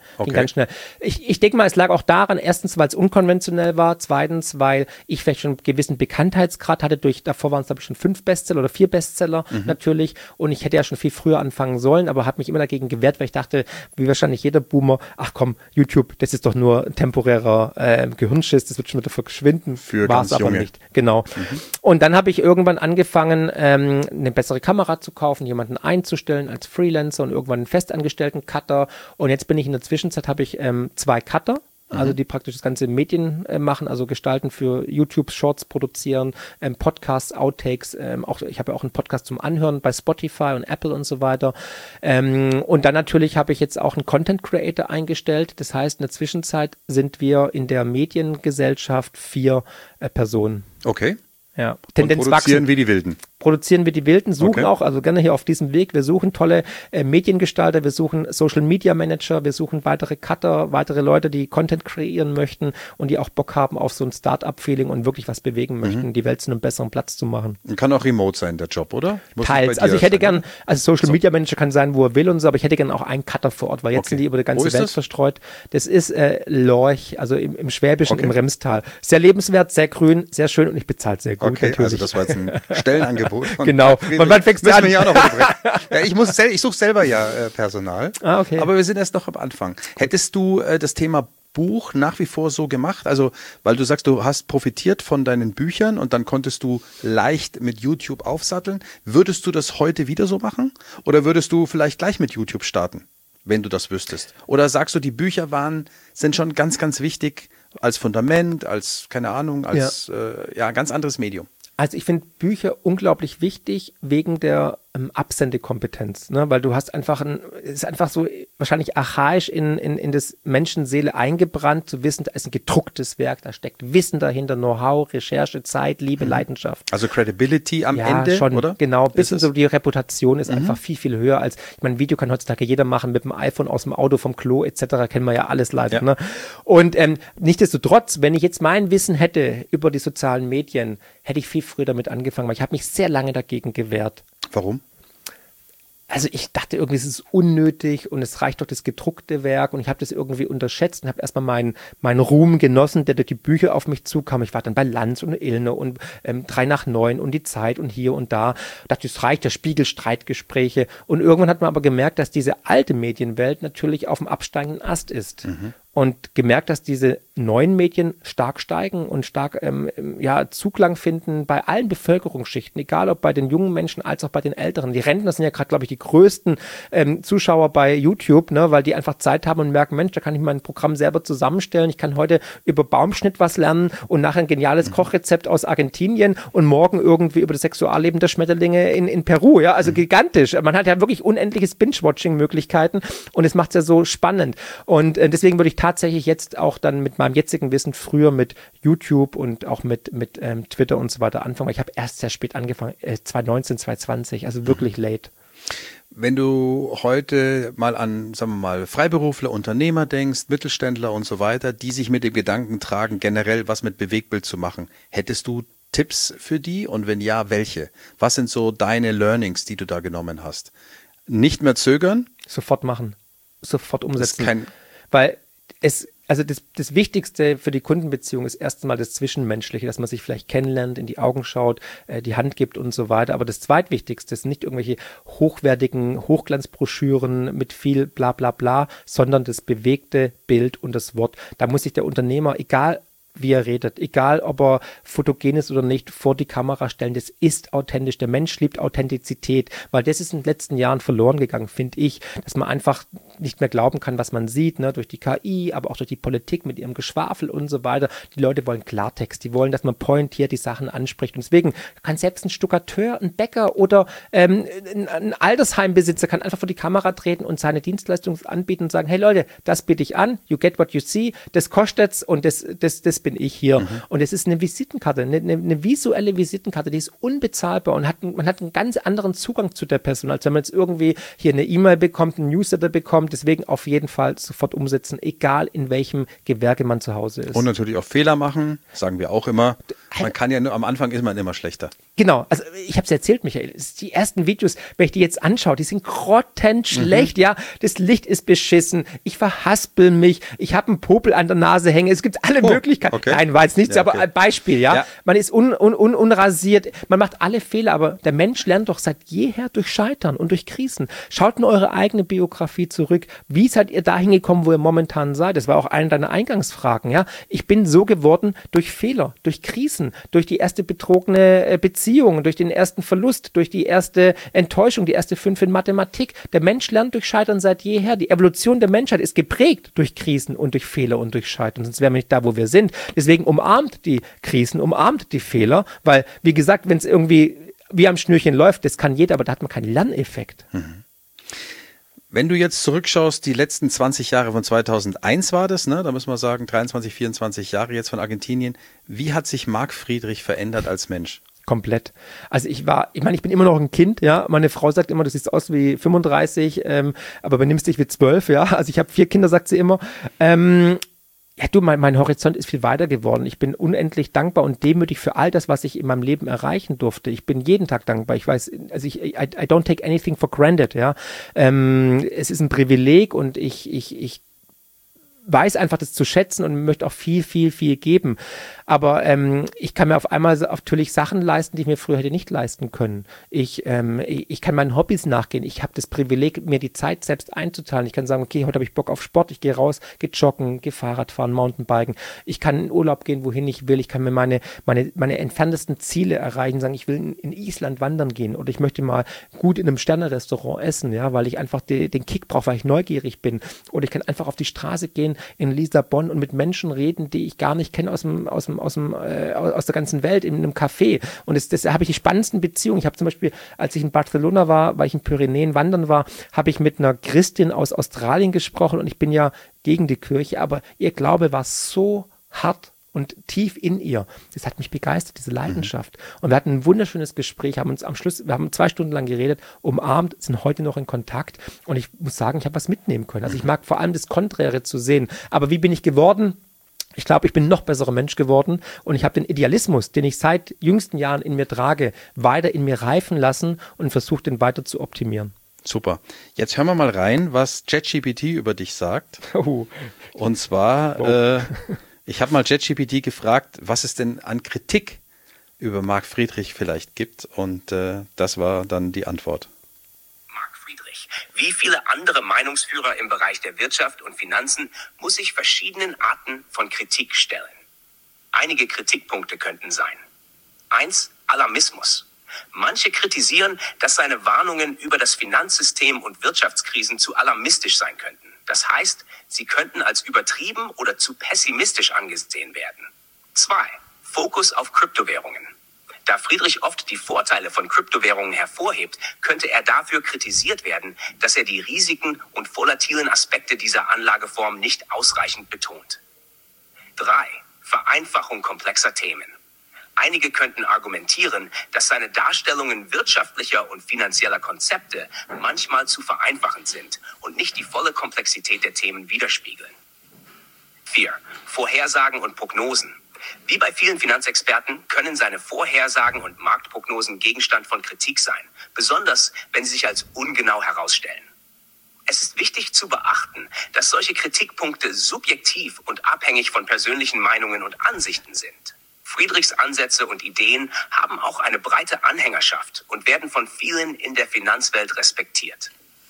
Ich denke mal, es lag auch daran, erstens, weil es unkonventionell war, zweitens, weil ich vielleicht schon einen gewissen Bekanntheitsgrad hatte, davor waren es glaube ich schon 5 Bestseller oder 4 Bestseller natürlich und ich hätte ja schon viel früher anfangen sollen, aber habe mich immer dagegen gewehrt, weil ich dachte, wie wahrscheinlich jeder Boomer, ach komm, YouTube, das ist doch nur ein temporärer Gehirnschiss, das wird schon wieder verschwinden. War es aber nicht. Genau. Und dann habe ich irgendwann angefangen, eine bessere Kamera zu kaufen, jemanden einzustellen als Freelancer und irgendwann einen festangestellten Cutter. Und jetzt bin ich in der Zwischenzeit, habe ich 2 Cutter, also die praktisch das ganze Medien machen, also gestalten für YouTube, Shorts produzieren, Podcasts, Outtakes, ich habe ja auch einen Podcast zum Anhören bei Spotify und Apple und so weiter. Und dann natürlich habe ich jetzt auch einen Content Creator eingestellt. Das heißt, in der Zwischenzeit sind wir in der Mediengesellschaft 4 Personen. Okay. Ja, Tendenz produzieren wir die Wilden. Produzieren wir die Wilden, suchen auch, also gerne hier auf diesem Weg, wir suchen tolle Mediengestalter, wir suchen Social Media Manager, wir suchen weitere Cutter, weitere Leute, die Content kreieren möchten und die auch Bock haben auf so ein Start-up-Feeling und wirklich was bewegen möchten, die Welt zu einem besseren Platz zu machen. Kann auch remote sein, der Job, oder? Teils. Also ich hätte gern, Social Media Manager kann sein, wo er will und so, aber ich hätte gern auch einen Cutter vor Ort, weil jetzt sind die über die ganze Welt verstreut. Das ist Lorch, also im Schwäbischen, im Remstal. Sehr lebenswert, sehr grün, sehr schön und ich bezahle sehr gut. Okay, natürlich. Also das war jetzt ein Stellenangebot. Genau. Wann fängst du an? Ja, ich suche selber ja Personal. Okay. Aber wir sind erst noch am Anfang. Hättest du das Thema Buch nach wie vor so gemacht? Also, weil du sagst, du hast profitiert von deinen Büchern und dann konntest du leicht mit YouTube aufsatteln. Würdest du das heute wieder so machen? Oder würdest du vielleicht gleich mit YouTube starten, wenn du das wüsstest? Oder sagst du, die Bücher sind schon ganz, ganz wichtig als Fundament, als, keine Ahnung, als ganz anderes Medium? Also ich finde Bücher unglaublich wichtig wegen der Absendekompetenz, ne? Weil du hast einfach ist einfach so wahrscheinlich archaisch in das Menschenseele eingebrannt, zu wissen, da ist ein gedrucktes Werk, da steckt Wissen dahinter, Know-how, Recherche, Zeit, Liebe, Leidenschaft. Also Credibility am Ende, schon, oder? Genau, bisschen so die Reputation ist einfach viel, viel höher als, ich meine, Video kann heutzutage jeder machen mit dem iPhone aus dem Auto, vom Klo etc., kennen wir ja alles leider. Ne? Und nichtsdestotrotz, wenn ich jetzt mein Wissen hätte über die sozialen Medien, hätte ich viel früher damit angefangen, weil ich habe mich sehr lange dagegen gewehrt. Warum? Also ich dachte irgendwie, es ist unnötig und es reicht doch das gedruckte Werk und ich habe das irgendwie unterschätzt und habe erstmal meinen Ruhm genossen, der durch die Bücher auf mich zukam. Ich war dann bei Lanz und Illner und 3 nach 9 und die Zeit und hier und da. Ich dachte, es reicht, der Spiegel, Streitgespräche und irgendwann hat man aber gemerkt, dass diese alte Medienwelt natürlich auf dem absteigenden Ast ist. Und gemerkt, dass diese neuen Medien stark steigen und stark Zuklang finden bei allen Bevölkerungsschichten, egal ob bei den jungen Menschen als auch bei den Älteren. Die Rentner sind ja gerade, glaube ich, die größten Zuschauer bei YouTube, ne, weil die einfach Zeit haben und merken, Mensch, da kann ich mein Programm selber zusammenstellen. Ich kann heute über Baumschnitt was lernen und nachher ein geniales Kochrezept aus Argentinien und morgen irgendwie über das Sexualleben der Schmetterlinge in Peru. Ja, also gigantisch. Man hat ja wirklich unendliches Binge-Watching-Möglichkeiten und es macht es ja so spannend. Und deswegen würde ich tatsächlich jetzt auch dann mit meinem jetzigen Wissen früher mit YouTube und auch mit Twitter und so weiter anfangen. Ich habe erst sehr spät angefangen, 2019, 2020, also wirklich late. Wenn du heute mal an, sagen wir mal, Freiberufler, Unternehmer denkst, Mittelständler und so weiter, die sich mit dem Gedanken tragen, generell was mit Bewegtbild zu machen, hättest du Tipps für die? Und wenn ja, welche? Was sind so deine Learnings, die du da genommen hast? Nicht mehr zögern? Sofort machen. Sofort umsetzen. Das ist weil also das Wichtigste für die Kundenbeziehung ist erstmal das Zwischenmenschliche, dass man sich vielleicht kennenlernt, in die Augen schaut, die Hand gibt und so weiter. Aber das Zweitwichtigste ist nicht irgendwelche hochwertigen Hochglanzbroschüren mit viel bla bla bla, sondern das bewegte Bild und das Wort. Da muss sich der Unternehmer, egal wie er redet, egal ob er fotogen ist oder nicht, vor die Kamera stellen. Das ist authentisch. Der Mensch liebt Authentizität, weil das ist in den letzten Jahren verloren gegangen, finde ich, dass man einfach nicht mehr glauben kann, was man sieht, ne? Durch die KI, aber auch durch die Politik mit ihrem Geschwafel und so weiter. Die Leute wollen Klartext, die wollen, dass man pointiert die Sachen anspricht. Und deswegen kann selbst ein Stuckateur, ein Bäcker oder ein Altersheimbesitzer kann einfach vor die Kamera treten und seine Dienstleistung anbieten und sagen, hey Leute, das biete ich an, you get what you see, das kostet's und das bin ich hier. Und es ist eine Visitenkarte, eine visuelle Visitenkarte, die ist unbezahlbar und man hat einen ganz anderen Zugang zu der Person, als wenn man jetzt irgendwie hier eine E-Mail bekommt, einen Newsletter bekommt. Deswegen auf jeden Fall sofort umsetzen, egal in welchem Gewerke man zu Hause ist. Und natürlich auch Fehler machen, sagen wir auch immer. Man kann ja nur, am Anfang ist man immer schlechter. Genau, also ich habe es erzählt, Michael, die ersten Videos, wenn ich die jetzt anschaue, die sind grottenschlecht, ja, das Licht ist beschissen, ich verhaspel mich, ich habe einen Popel an der Nase hängen, es gibt alle Möglichkeiten. Okay. Nein, war jetzt nichts, ja, okay. Aber ein Beispiel, ja. Man ist unrasiert, man macht alle Fehler, aber der Mensch lernt doch seit jeher durch Scheitern und durch Krisen. Schaut in eure eigene Biografie zurück, wie seid ihr dahin gekommen, wo ihr momentan seid? Das war auch eine deiner Eingangsfragen, ja. Ich bin so geworden durch Fehler, durch Krisen, durch die erste betrogene Beziehung, durch den ersten Verlust, durch die erste Enttäuschung, die erste 5 in Mathematik. Der Mensch lernt durch Scheitern seit jeher. Die Evolution der Menschheit ist geprägt durch Krisen und durch Fehler und durch Scheitern. Sonst wären wir nicht da, wo wir sind. Deswegen umarmt die Krisen, umarmt die Fehler, weil, wie gesagt, wenn es irgendwie wie am Schnürchen läuft, das kann jeder, aber da hat man keinen Lerneffekt. Mhm. Wenn du jetzt zurückschaust, die letzten 20 Jahre von 2001 war das, ne? Da müssen wir sagen, 23, 24 Jahre jetzt von Argentinien. Wie hat sich Marc Friedrich verändert als Mensch? Komplett. Also ich bin immer noch ein Kind, ja. Meine Frau sagt immer, du siehst aus wie 35, aber benimmst dich wie 12, ja. Also ich habe 4 Kinder, sagt sie immer. Ja, du, mein Horizont ist viel weiter geworden. Ich bin unendlich dankbar und demütig für all das, was ich in meinem Leben erreichen durfte. Ich bin jeden Tag dankbar. Ich weiß, also I don't take anything for granted, ja. Es ist ein Privileg und ich weiß einfach das zu schätzen und möchte auch viel, viel, viel geben. Aber ich kann mir auf einmal natürlich Sachen leisten, die ich mir früher hätte nicht leisten können. Ich kann meinen Hobbys nachgehen. Ich habe das Privileg, mir die Zeit selbst einzuteilen. Ich kann sagen, okay, heute habe ich Bock auf Sport. Ich gehe raus, gehe joggen, gehe Fahrrad fahren, Mountainbiken. Ich kann in Urlaub gehen, wohin ich will. Ich kann mir meine entferntesten Ziele erreichen. Sagen, ich will in Island wandern gehen oder ich möchte mal gut in einem Sterne-Restaurant essen, ja, weil ich einfach den Kick brauche, weil ich neugierig bin. Oder ich kann einfach auf die Straße gehen in Lissabon und mit Menschen reden, die ich gar nicht kenne aus der ganzen Welt in einem Café. Und das habe ich die spannendsten Beziehungen. Ich habe zum Beispiel, als ich in Barcelona war, weil ich in Pyrenäen wandern war, habe ich mit einer Christin aus Australien gesprochen und ich bin ja gegen die Kirche, aber ihr Glaube war so hart und tief in ihr. Das hat mich begeistert, diese Leidenschaft. Und wir hatten ein wunderschönes Gespräch, haben uns am Schluss, wir haben 2 Stunden lang geredet, umarmt, sind heute noch in Kontakt. Und ich muss sagen, ich habe was mitnehmen können. Also ich mag vor allem das Konträre zu sehen. Aber wie bin ich geworden? Ich glaube, ich bin noch besserer Mensch geworden und ich habe den Idealismus, den ich seit jüngsten Jahren in mir trage, weiter in mir reifen lassen und versuche, den weiter zu optimieren. Super. Jetzt hören wir mal rein, was ChatGPT über dich sagt. Und zwar... Ich habe mal ChatGPT gefragt, was es denn an Kritik über Marc Friedrich vielleicht gibt und das war dann die Antwort. Marc Friedrich, wie viele andere Meinungsführer im Bereich der Wirtschaft und Finanzen, muss sich verschiedenen Arten von Kritik stellen. Einige Kritikpunkte könnten sein. 1. Alarmismus. Manche kritisieren, dass seine Warnungen über das Finanzsystem und Wirtschaftskrisen zu alarmistisch sein könnten. Das heißt, sie könnten als übertrieben oder zu pessimistisch angesehen werden. 2. Fokus auf Kryptowährungen. Da Friedrich oft die Vorteile von Kryptowährungen hervorhebt, könnte er dafür kritisiert werden, dass er die Risiken und volatilen Aspekte dieser Anlageform nicht ausreichend betont. 3. Vereinfachung komplexer Themen. Einige könnten argumentieren, dass seine Darstellungen wirtschaftlicher und finanzieller Konzepte manchmal zu vereinfachend sind und nicht die volle Komplexität der Themen widerspiegeln. 4. Vorhersagen und Prognosen. Wie bei vielen Finanzexperten können seine Vorhersagen und Marktprognosen Gegenstand von Kritik sein, besonders wenn sie sich als ungenau herausstellen. Es ist wichtig zu beachten, dass solche Kritikpunkte subjektiv und abhängig von persönlichen Meinungen und Ansichten sind. Friedrichs Ansätze und Ideen haben auch eine breite Anhängerschaft und werden von vielen in der Finanzwelt respektiert.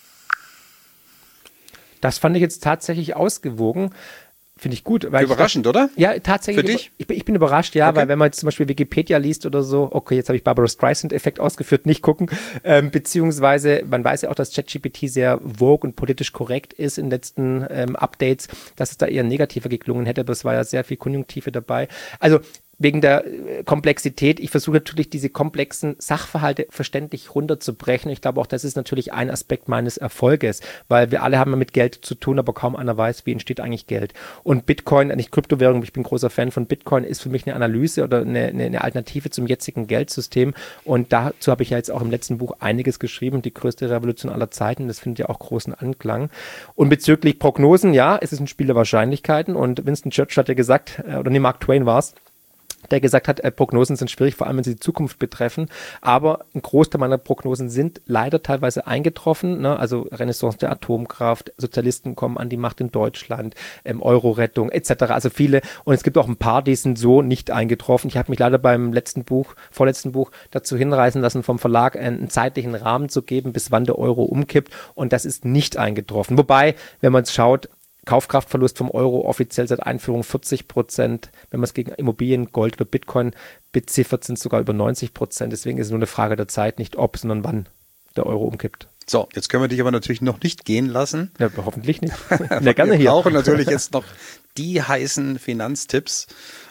Das fand ich jetzt tatsächlich ausgewogen. Finde ich gut. Weil überraschend, oder? Ja, tatsächlich. Für dich? Ich bin überrascht, ja, okay. Weil wenn man jetzt zum Beispiel Wikipedia liest oder so, okay, jetzt habe ich Barbara Streisand-Effekt ausgeführt, nicht gucken, beziehungsweise man weiß ja auch, dass ChatGPT sehr vogue und politisch korrekt ist in den letzten Updates, dass es da eher negativer geklungen hätte, aber es war ja sehr viel Konjunktive dabei. Also wegen der Komplexität, ich versuche natürlich diese komplexen Sachverhalte verständlich runterzubrechen. Ich glaube auch, das ist natürlich ein Aspekt meines Erfolges, weil wir alle haben mit Geld zu tun, aber kaum einer weiß, wie entsteht eigentlich Geld. Und Bitcoin, nicht Kryptowährung, ich bin großer Fan von Bitcoin, ist für mich eine Analyse oder eine Alternative zum jetzigen Geldsystem. Und dazu habe ich ja jetzt auch im letzten Buch einiges geschrieben, die größte Revolution aller Zeiten. Das findet ja auch großen Anklang. Und bezüglich Prognosen, ja, es ist ein Spiel der Wahrscheinlichkeiten. Und Winston Churchill hat ja gesagt, Mark Twain war es, der gesagt hat, Prognosen sind schwierig, vor allem wenn sie die Zukunft betreffen, aber ein Großteil meiner Prognosen sind leider teilweise eingetroffen, ne? Also Renaissance der Atomkraft, Sozialisten kommen an die Macht in Deutschland, Euro-Rettung etc., also viele, und es gibt auch ein paar, die sind so nicht eingetroffen. Ich habe mich leider beim vorletzten Buch dazu hinreißen lassen, vom Verlag einen zeitlichen Rahmen zu geben, bis wann der Euro umkippt, und das ist nicht eingetroffen. Wobei, wenn man es schaut, Kaufkraftverlust vom Euro offiziell seit Einführung 40%. Wenn man es gegen Immobilien, Gold oder Bitcoin beziffert, sind es sogar über 90%. Deswegen ist es nur eine Frage der Zeit, nicht ob, sondern wann der Euro umkippt. So, jetzt können wir dich aber natürlich noch nicht gehen lassen. Ja, hoffentlich nicht. Ja, gerne hier. Wir brauchen natürlich jetzt noch die heißen Finanztipps.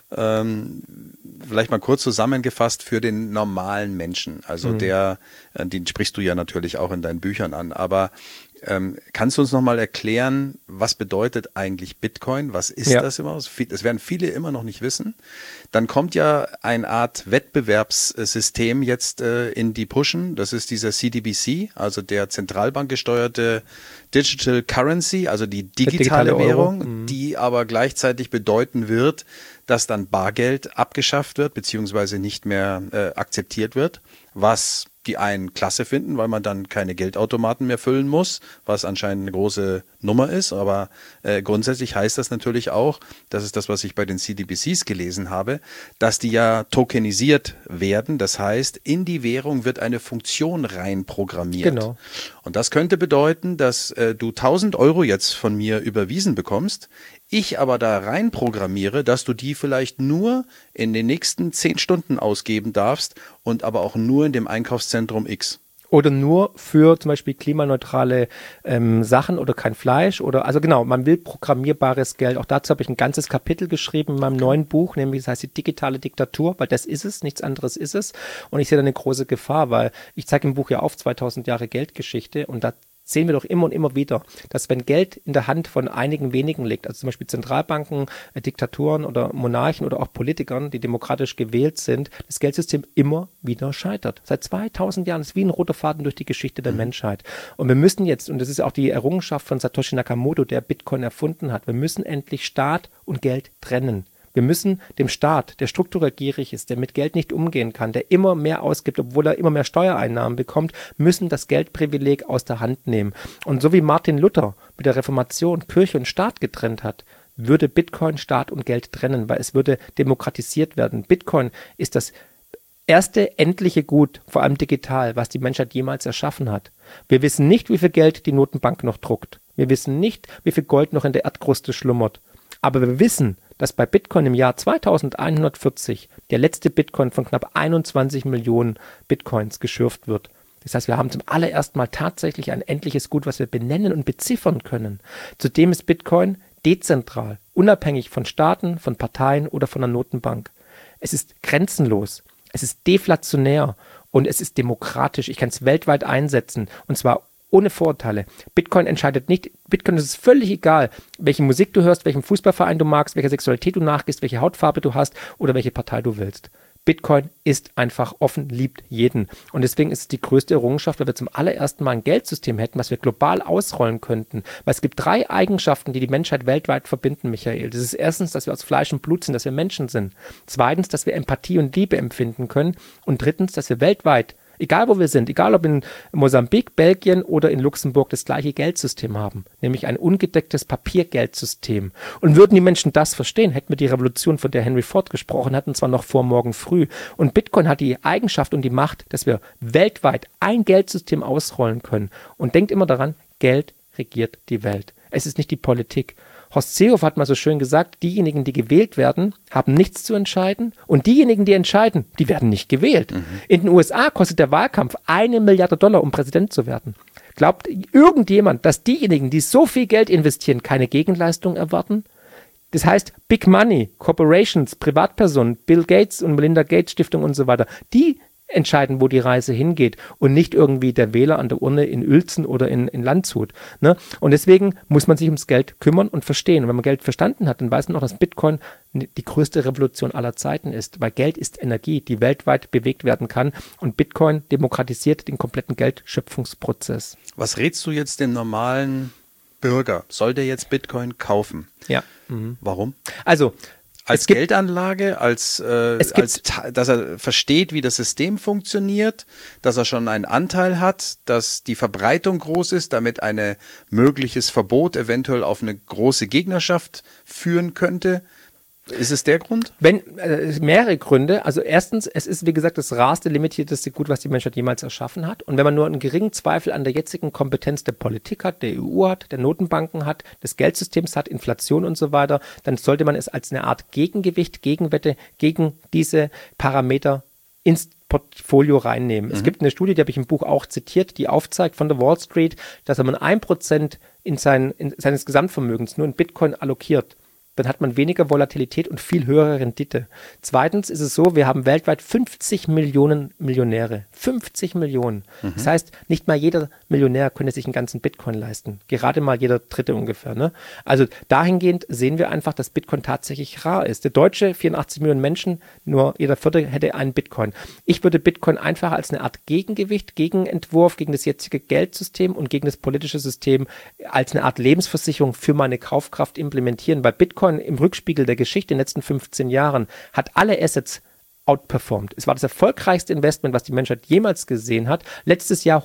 Vielleicht mal kurz zusammengefasst für den normalen Menschen. Also den sprichst du ja natürlich auch in deinen Büchern an, aber kannst du uns nochmal erklären, was bedeutet eigentlich Bitcoin? Was ist das überhaupt? Das werden viele immer noch nicht wissen. Dann kommt ja eine Art Wettbewerbssystem jetzt in die Pushen. Das ist dieser CBDC, also der zentralbankgesteuerte Digital Currency, also die digitale Währung, die aber gleichzeitig bedeuten wird, dass dann Bargeld abgeschafft wird, beziehungsweise nicht mehr akzeptiert wird, was die einen klasse finden, weil man dann keine Geldautomaten mehr füllen muss, was anscheinend eine große Nummer ist. Aber grundsätzlich heißt das natürlich auch, das ist das, was ich bei den CBDCs gelesen habe, dass die ja tokenisiert werden. Das heißt, in die Währung wird eine Funktion reinprogrammiert. Genau. Und das könnte bedeuten, dass du 1.000 Euro jetzt von mir überwiesen bekommst, ich aber da rein programmiere, dass du die vielleicht nur in den nächsten 10 Stunden ausgeben darfst und aber auch nur in dem Einkaufszentrum X. Oder nur für zum Beispiel klimaneutrale Sachen oder kein Fleisch oder, also genau, man will programmierbares Geld. Auch dazu habe ich ein ganzes Kapitel geschrieben in meinem neuen Buch, nämlich das heißt die digitale Diktatur, weil das ist es, nichts anderes ist es. Und ich sehe da eine große Gefahr, weil ich zeige im Buch ja auf 2000 Jahre Geldgeschichte, und da sehen wir doch immer und immer wieder, dass wenn Geld in der Hand von einigen wenigen liegt, also zum Beispiel Zentralbanken, Diktaturen oder Monarchen oder auch Politikern, die demokratisch gewählt sind, das Geldsystem immer wieder scheitert. Seit 2000 Jahren ist wie ein roter Faden durch die Geschichte der Menschheit. Und wir müssen jetzt, und das ist auch die Errungenschaft von Satoshi Nakamoto, der Bitcoin erfunden hat, wir müssen endlich Staat und Geld trennen. Wir müssen dem Staat, der strukturell gierig ist, der mit Geld nicht umgehen kann, der immer mehr ausgibt, obwohl er immer mehr Steuereinnahmen bekommt, müssen das Geldprivileg aus der Hand nehmen. Und so wie Martin Luther mit der Reformation Kirche und Staat getrennt hat, würde Bitcoin Staat und Geld trennen, weil es würde demokratisiert werden. Bitcoin ist das erste endliche Gut, vor allem digital, was die Menschheit jemals erschaffen hat. Wir wissen nicht, wie viel Geld die Notenbank noch druckt. Wir wissen nicht, wie viel Gold noch in der Erdkruste schlummert. Aber wir wissen, dass bei Bitcoin im Jahr 2140 der letzte Bitcoin von knapp 21 Millionen Bitcoins geschürft wird. Das heißt, wir haben zum allerersten Mal tatsächlich ein endliches Gut, was wir benennen und beziffern können. Zudem ist Bitcoin dezentral, unabhängig von Staaten, von Parteien oder von der Notenbank. Es ist grenzenlos. Es ist deflationär und es ist demokratisch. Ich kann es weltweit einsetzen und zwar ohne Vorurteile. Bitcoin entscheidet nicht, Bitcoin ist es völlig egal, welche Musik du hörst, welchen Fußballverein du magst, welcher Sexualität du nachgehst, welche Hautfarbe du hast oder welche Partei du willst. Bitcoin ist einfach offen, liebt jeden. Und deswegen ist es die größte Errungenschaft, weil wir zum allerersten Mal ein Geldsystem hätten, was wir global ausrollen könnten. Weil es gibt 3 Eigenschaften, die die Menschheit weltweit verbinden, Michael. Das ist erstens, dass wir aus Fleisch und Blut sind, dass wir Menschen sind. Zweitens, dass wir Empathie und Liebe empfinden können. Und drittens, dass wir weltweit, egal wo wir sind, egal ob in Mosambik, Belgien oder in Luxemburg, das gleiche Geldsystem haben, nämlich ein ungedecktes Papiergeldsystem. Und würden die Menschen das verstehen, hätten wir die Revolution, von der Henry Ford gesprochen hat, und zwar noch vor morgen früh. Und Bitcoin hat die Eigenschaft und die Macht, dass wir weltweit ein Geldsystem ausrollen können. Und denkt immer daran, Geld regiert die Welt. Es ist nicht die Politik. Horst Seehofer hat mal so schön gesagt, diejenigen, die gewählt werden, haben nichts zu entscheiden und diejenigen, die entscheiden, die werden nicht gewählt. In den USA kostet der Wahlkampf $1 Milliarde, um Präsident zu werden. Glaubt irgendjemand, dass diejenigen, die so viel Geld investieren, keine Gegenleistung erwarten? Das heißt, Big Money, Corporations, Privatpersonen, Bill Gates und Melinda Gates Stiftung und so weiter, die entscheiden, wo die Reise hingeht und nicht irgendwie der Wähler an der Urne in Uelzen oder in Landshut. Ne? Und deswegen muss man sich ums Geld kümmern und verstehen. Und wenn man Geld verstanden hat, dann weiß man auch, dass Bitcoin die größte Revolution aller Zeiten ist, weil Geld ist Energie, die weltweit bewegt werden kann und Bitcoin demokratisiert den kompletten Geldschöpfungsprozess. Was rätst du jetzt dem normalen Bürger? Soll der jetzt Bitcoin kaufen? Ja. Warum? Also, als Geldanlage, dass er versteht, wie das System funktioniert, dass er schon einen Anteil hat, dass die Verbreitung groß ist, damit ein mögliches Verbot eventuell auf eine große Gegnerschaft führen könnte. Ist es der Grund? Mehrere Gründe. Also erstens, es ist wie gesagt das rarste, limitierteste Gut, was die Menschheit jemals erschaffen hat. Und wenn man nur einen geringen Zweifel an der jetzigen Kompetenz der Politik hat, der EU hat, der Notenbanken hat, des Geldsystems hat, Inflation und so weiter, dann sollte man es als eine Art Gegengewicht, Gegenwette gegen diese Parameter ins Portfolio reinnehmen. Es gibt eine Studie, die habe ich im Buch auch zitiert, die aufzeigt von der Wall Street, dass wenn man 1% seines Gesamtvermögens nur in Bitcoin allokiert, dann hat man weniger Volatilität und viel höhere Rendite. Zweitens ist es so, wir haben weltweit 50 Millionen Millionäre. 50 Millionen. Das heißt, nicht mal jeder Millionär könnte sich einen ganzen Bitcoin leisten. Gerade mal jeder Dritte ungefähr. Ne? Also dahingehend sehen wir einfach, dass Bitcoin tatsächlich rar ist. Der Deutsche, 84 Millionen Menschen, nur jeder Vierte hätte einen Bitcoin. Ich würde Bitcoin einfach als eine Art Gegengewicht, Gegenentwurf gegen das jetzige Geldsystem und gegen das politische System als eine Art Lebensversicherung für meine Kaufkraft implementieren, weil Bitcoin im Rückspiegel der Geschichte in den letzten 15 Jahren hat alle Assets outperformed. Es war das erfolgreichste Investment, was die Menschheit jemals gesehen hat. Letztes Jahr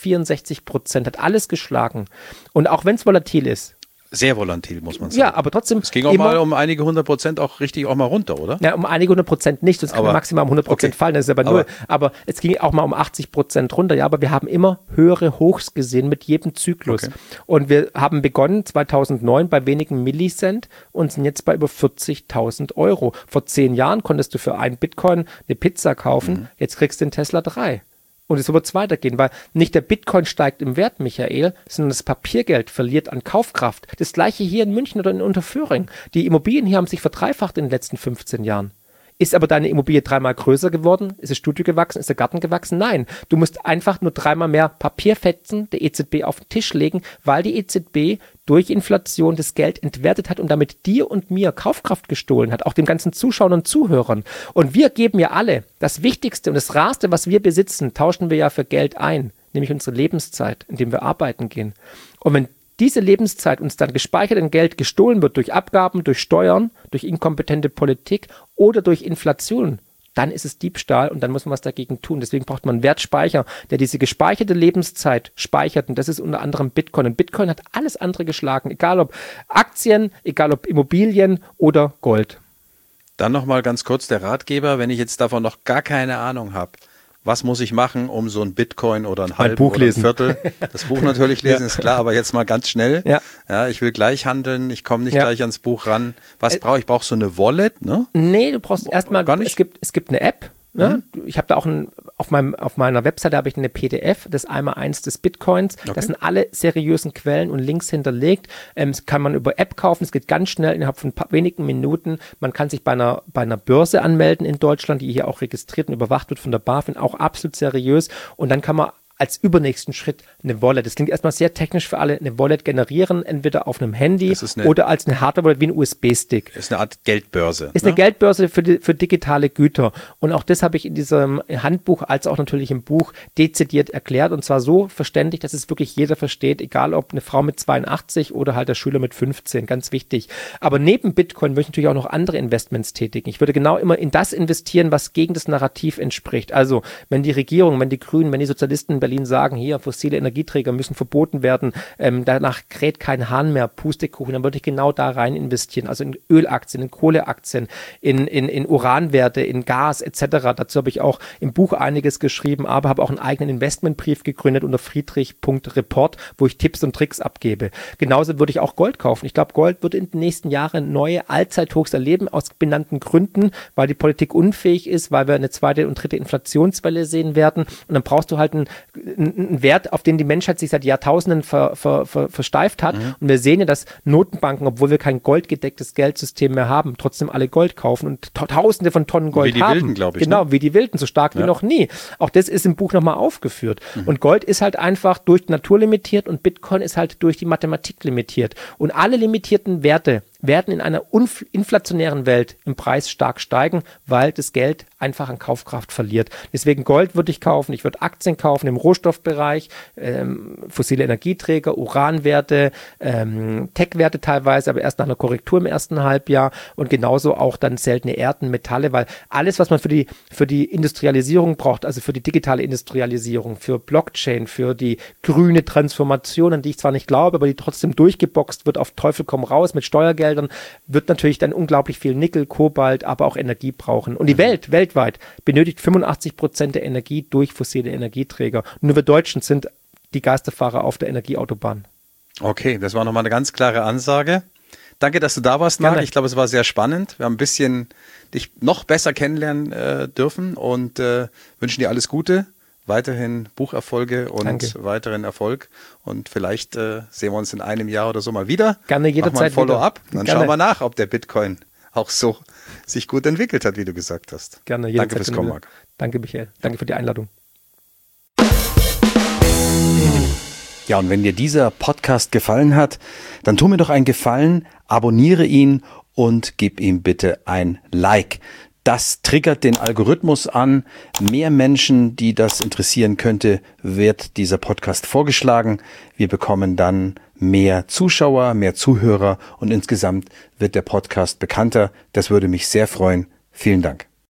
164%, hat alles geschlagen. Und auch wenn es volatil ist, sehr volatil, muss man sagen. Ja, aber trotzdem. Es ging auch mal um einige 100% auch richtig auch mal runter, oder? Ja, um einige 100% nicht, sonst kann man maximal um 100% fallen, das ist aber null. Aber es ging auch mal um 80% runter, ja, aber wir haben immer höhere Hochs gesehen mit jedem Zyklus. Okay. Und wir haben begonnen 2009 bei wenigen Millicent und sind jetzt bei über 40.000 Euro. Vor 10 Jahren konntest du für einen Bitcoin eine Pizza kaufen, jetzt kriegst du den Tesla 3. Und so wird es weitergehen, weil nicht der Bitcoin steigt im Wert, Michael, sondern das Papiergeld verliert an Kaufkraft. Das gleiche hier in München oder in Unterföhring. Die Immobilien hier haben sich verdreifacht in den letzten 15 Jahren. Ist aber deine Immobilie 3-mal größer geworden? Ist das Studio gewachsen? Ist der Garten gewachsen? Nein. Du musst einfach nur 3-mal mehr Papierfetzen der EZB auf den Tisch legen, weil die EZB durch Inflation das Geld entwertet hat und damit dir und mir Kaufkraft gestohlen hat, auch den ganzen Zuschauern und Zuhörern. Und wir geben ja alle das Wichtigste und das Rarste, was wir besitzen, tauschen wir ja für Geld ein, nämlich unsere Lebenszeit, indem wir arbeiten gehen. Und wenn diese Lebenszeit uns dann gespeichert in Geld gestohlen wird durch Abgaben, durch Steuern, durch inkompetente Politik oder durch Inflation, dann ist es Diebstahl und dann muss man was dagegen tun. Deswegen braucht man einen Wertspeicher, der diese gespeicherte Lebenszeit speichert und das ist unter anderem Bitcoin. Und Bitcoin hat alles andere geschlagen, egal ob Aktien, egal ob Immobilien oder Gold. Dann nochmal ganz kurz der Ratgeber, wenn ich jetzt davon noch gar keine Ahnung habe. Was muss ich machen, um so ein Bitcoin oder ein halb oder ein Viertel, das Buch natürlich lesen, ist klar, aber jetzt mal ganz schnell. Ja, ich will gleich handeln, ich komme nicht gleich ans Buch ran. Was brauche ich? Ich brauche so eine Wallet, ne? Nee, du brauchst erstmal, es gibt eine App. Ne? Ich habe da auch auf meiner Webseite habe ich eine PDF, das 1x1 des Bitcoins. Okay. Das sind alle seriösen Quellen und Links hinterlegt. Das kann man über App kaufen. Es geht ganz schnell innerhalb von wenigen Minuten. Man kann sich bei einer Börse anmelden in Deutschland, die hier auch registriert und überwacht wird von der BaFin, auch absolut seriös. Und dann kann man als übernächsten Schritt eine Wallet. Das klingt erstmal sehr technisch für alle. Eine Wallet generieren, entweder auf einem Handy oder als eine Hardware-Wallet wie ein USB-Stick. Ist eine Art Geldbörse. Ist eine Geldbörse für digitale Güter. Und auch das habe ich in diesem Handbuch als auch natürlich im Buch dezidiert erklärt. Und zwar so verständlich, dass es wirklich jeder versteht, egal ob eine Frau mit 82 oder halt der Schüler mit 15. Ganz wichtig. Aber neben Bitcoin möchte ich natürlich auch noch andere Investments tätigen. Ich würde genau immer in das investieren, was gegen das Narrativ entspricht. Also, wenn die Regierung, wenn die Grünen, wenn die Sozialisten in Berlin sagen, hier, fossile Energieträger müssen verboten werden, danach kräht kein Hahn mehr, Pustekuchen, dann würde ich genau da rein investieren, also in Ölaktien, in Kohleaktien, in Uranwerte, in Gas etc. Dazu habe ich auch im Buch einiges geschrieben, aber habe auch einen eigenen Investmentbrief gegründet unter friedrich.report, wo ich Tipps und Tricks abgebe. Genauso würde ich auch Gold kaufen. Ich glaube, Gold wird in den nächsten Jahren neue Allzeithochs erleben, aus benannten Gründen, weil die Politik unfähig ist, weil wir eine zweite und dritte Inflationswelle sehen werden. Und dann brauchst du halt einen Wert, auf den die Menschheit sich seit Jahrtausenden versteift hat. Mhm. Und wir sehen ja, dass Notenbanken, obwohl wir kein goldgedecktes Geldsystem mehr haben, trotzdem alle Gold kaufen und Tausende von Tonnen Gold haben. Wie die Wilden, glaube ich. Genau, wie die Wilden, so stark wie noch nie. Auch das ist im Buch nochmal aufgeführt. Mhm. Und Gold ist halt einfach durch die Natur limitiert und Bitcoin ist halt durch die Mathematik limitiert. Und alle limitierten Werte werden in einer inflationären Welt im Preis stark steigen, weil das Geld einfach an Kaufkraft verliert. Deswegen Gold würde ich kaufen, ich würde Aktien kaufen im Rohstoffbereich, fossile Energieträger, Uranwerte, Tech-Werte teilweise, aber erst nach einer Korrektur im ersten Halbjahr und genauso auch dann seltene Erden, Metalle, weil alles, was man für die Industrialisierung braucht, also für die digitale Industrialisierung, für Blockchain, für die grüne Transformation, an die ich zwar nicht glaube, aber die trotzdem durchgeboxt wird auf Teufel komm raus mit Steuergeldern, wird natürlich dann unglaublich viel Nickel, Kobalt, aber auch Energie brauchen. Und die weltweit benötigt 85% der Energie durch fossile Energieträger. Nur wir Deutschen sind die Geisterfahrer auf der Energieautobahn. Okay, das war nochmal eine ganz klare Ansage. Danke, dass du da warst, Marc. Ich glaube, es war sehr spannend. Wir haben ein bisschen dich noch besser kennenlernen dürfen und wünschen dir alles Gute. Weiterhin Bucherfolge und weiteren Erfolg. Und vielleicht sehen wir uns in einem Jahr oder so mal wieder. Gerne jederzeit wieder. Machen wir ein Follow-up. Dann schauen wir nach, ob der Bitcoin auch so sich gut entwickelt hat, wie du gesagt hast. Gerne jederzeit. Danke fürs Kommen, Marc. Danke, Michael. Danke für die Einladung. Ja, und wenn dir dieser Podcast gefallen hat, dann tu mir doch einen Gefallen, abonniere ihn und gib ihm bitte ein Like. Das triggert den Algorithmus an. Mehr Menschen, die das interessieren könnte, wird dieser Podcast vorgeschlagen. Wir bekommen dann mehr Zuschauer, mehr Zuhörer und insgesamt wird der Podcast bekannter. Das würde mich sehr freuen. Vielen Dank.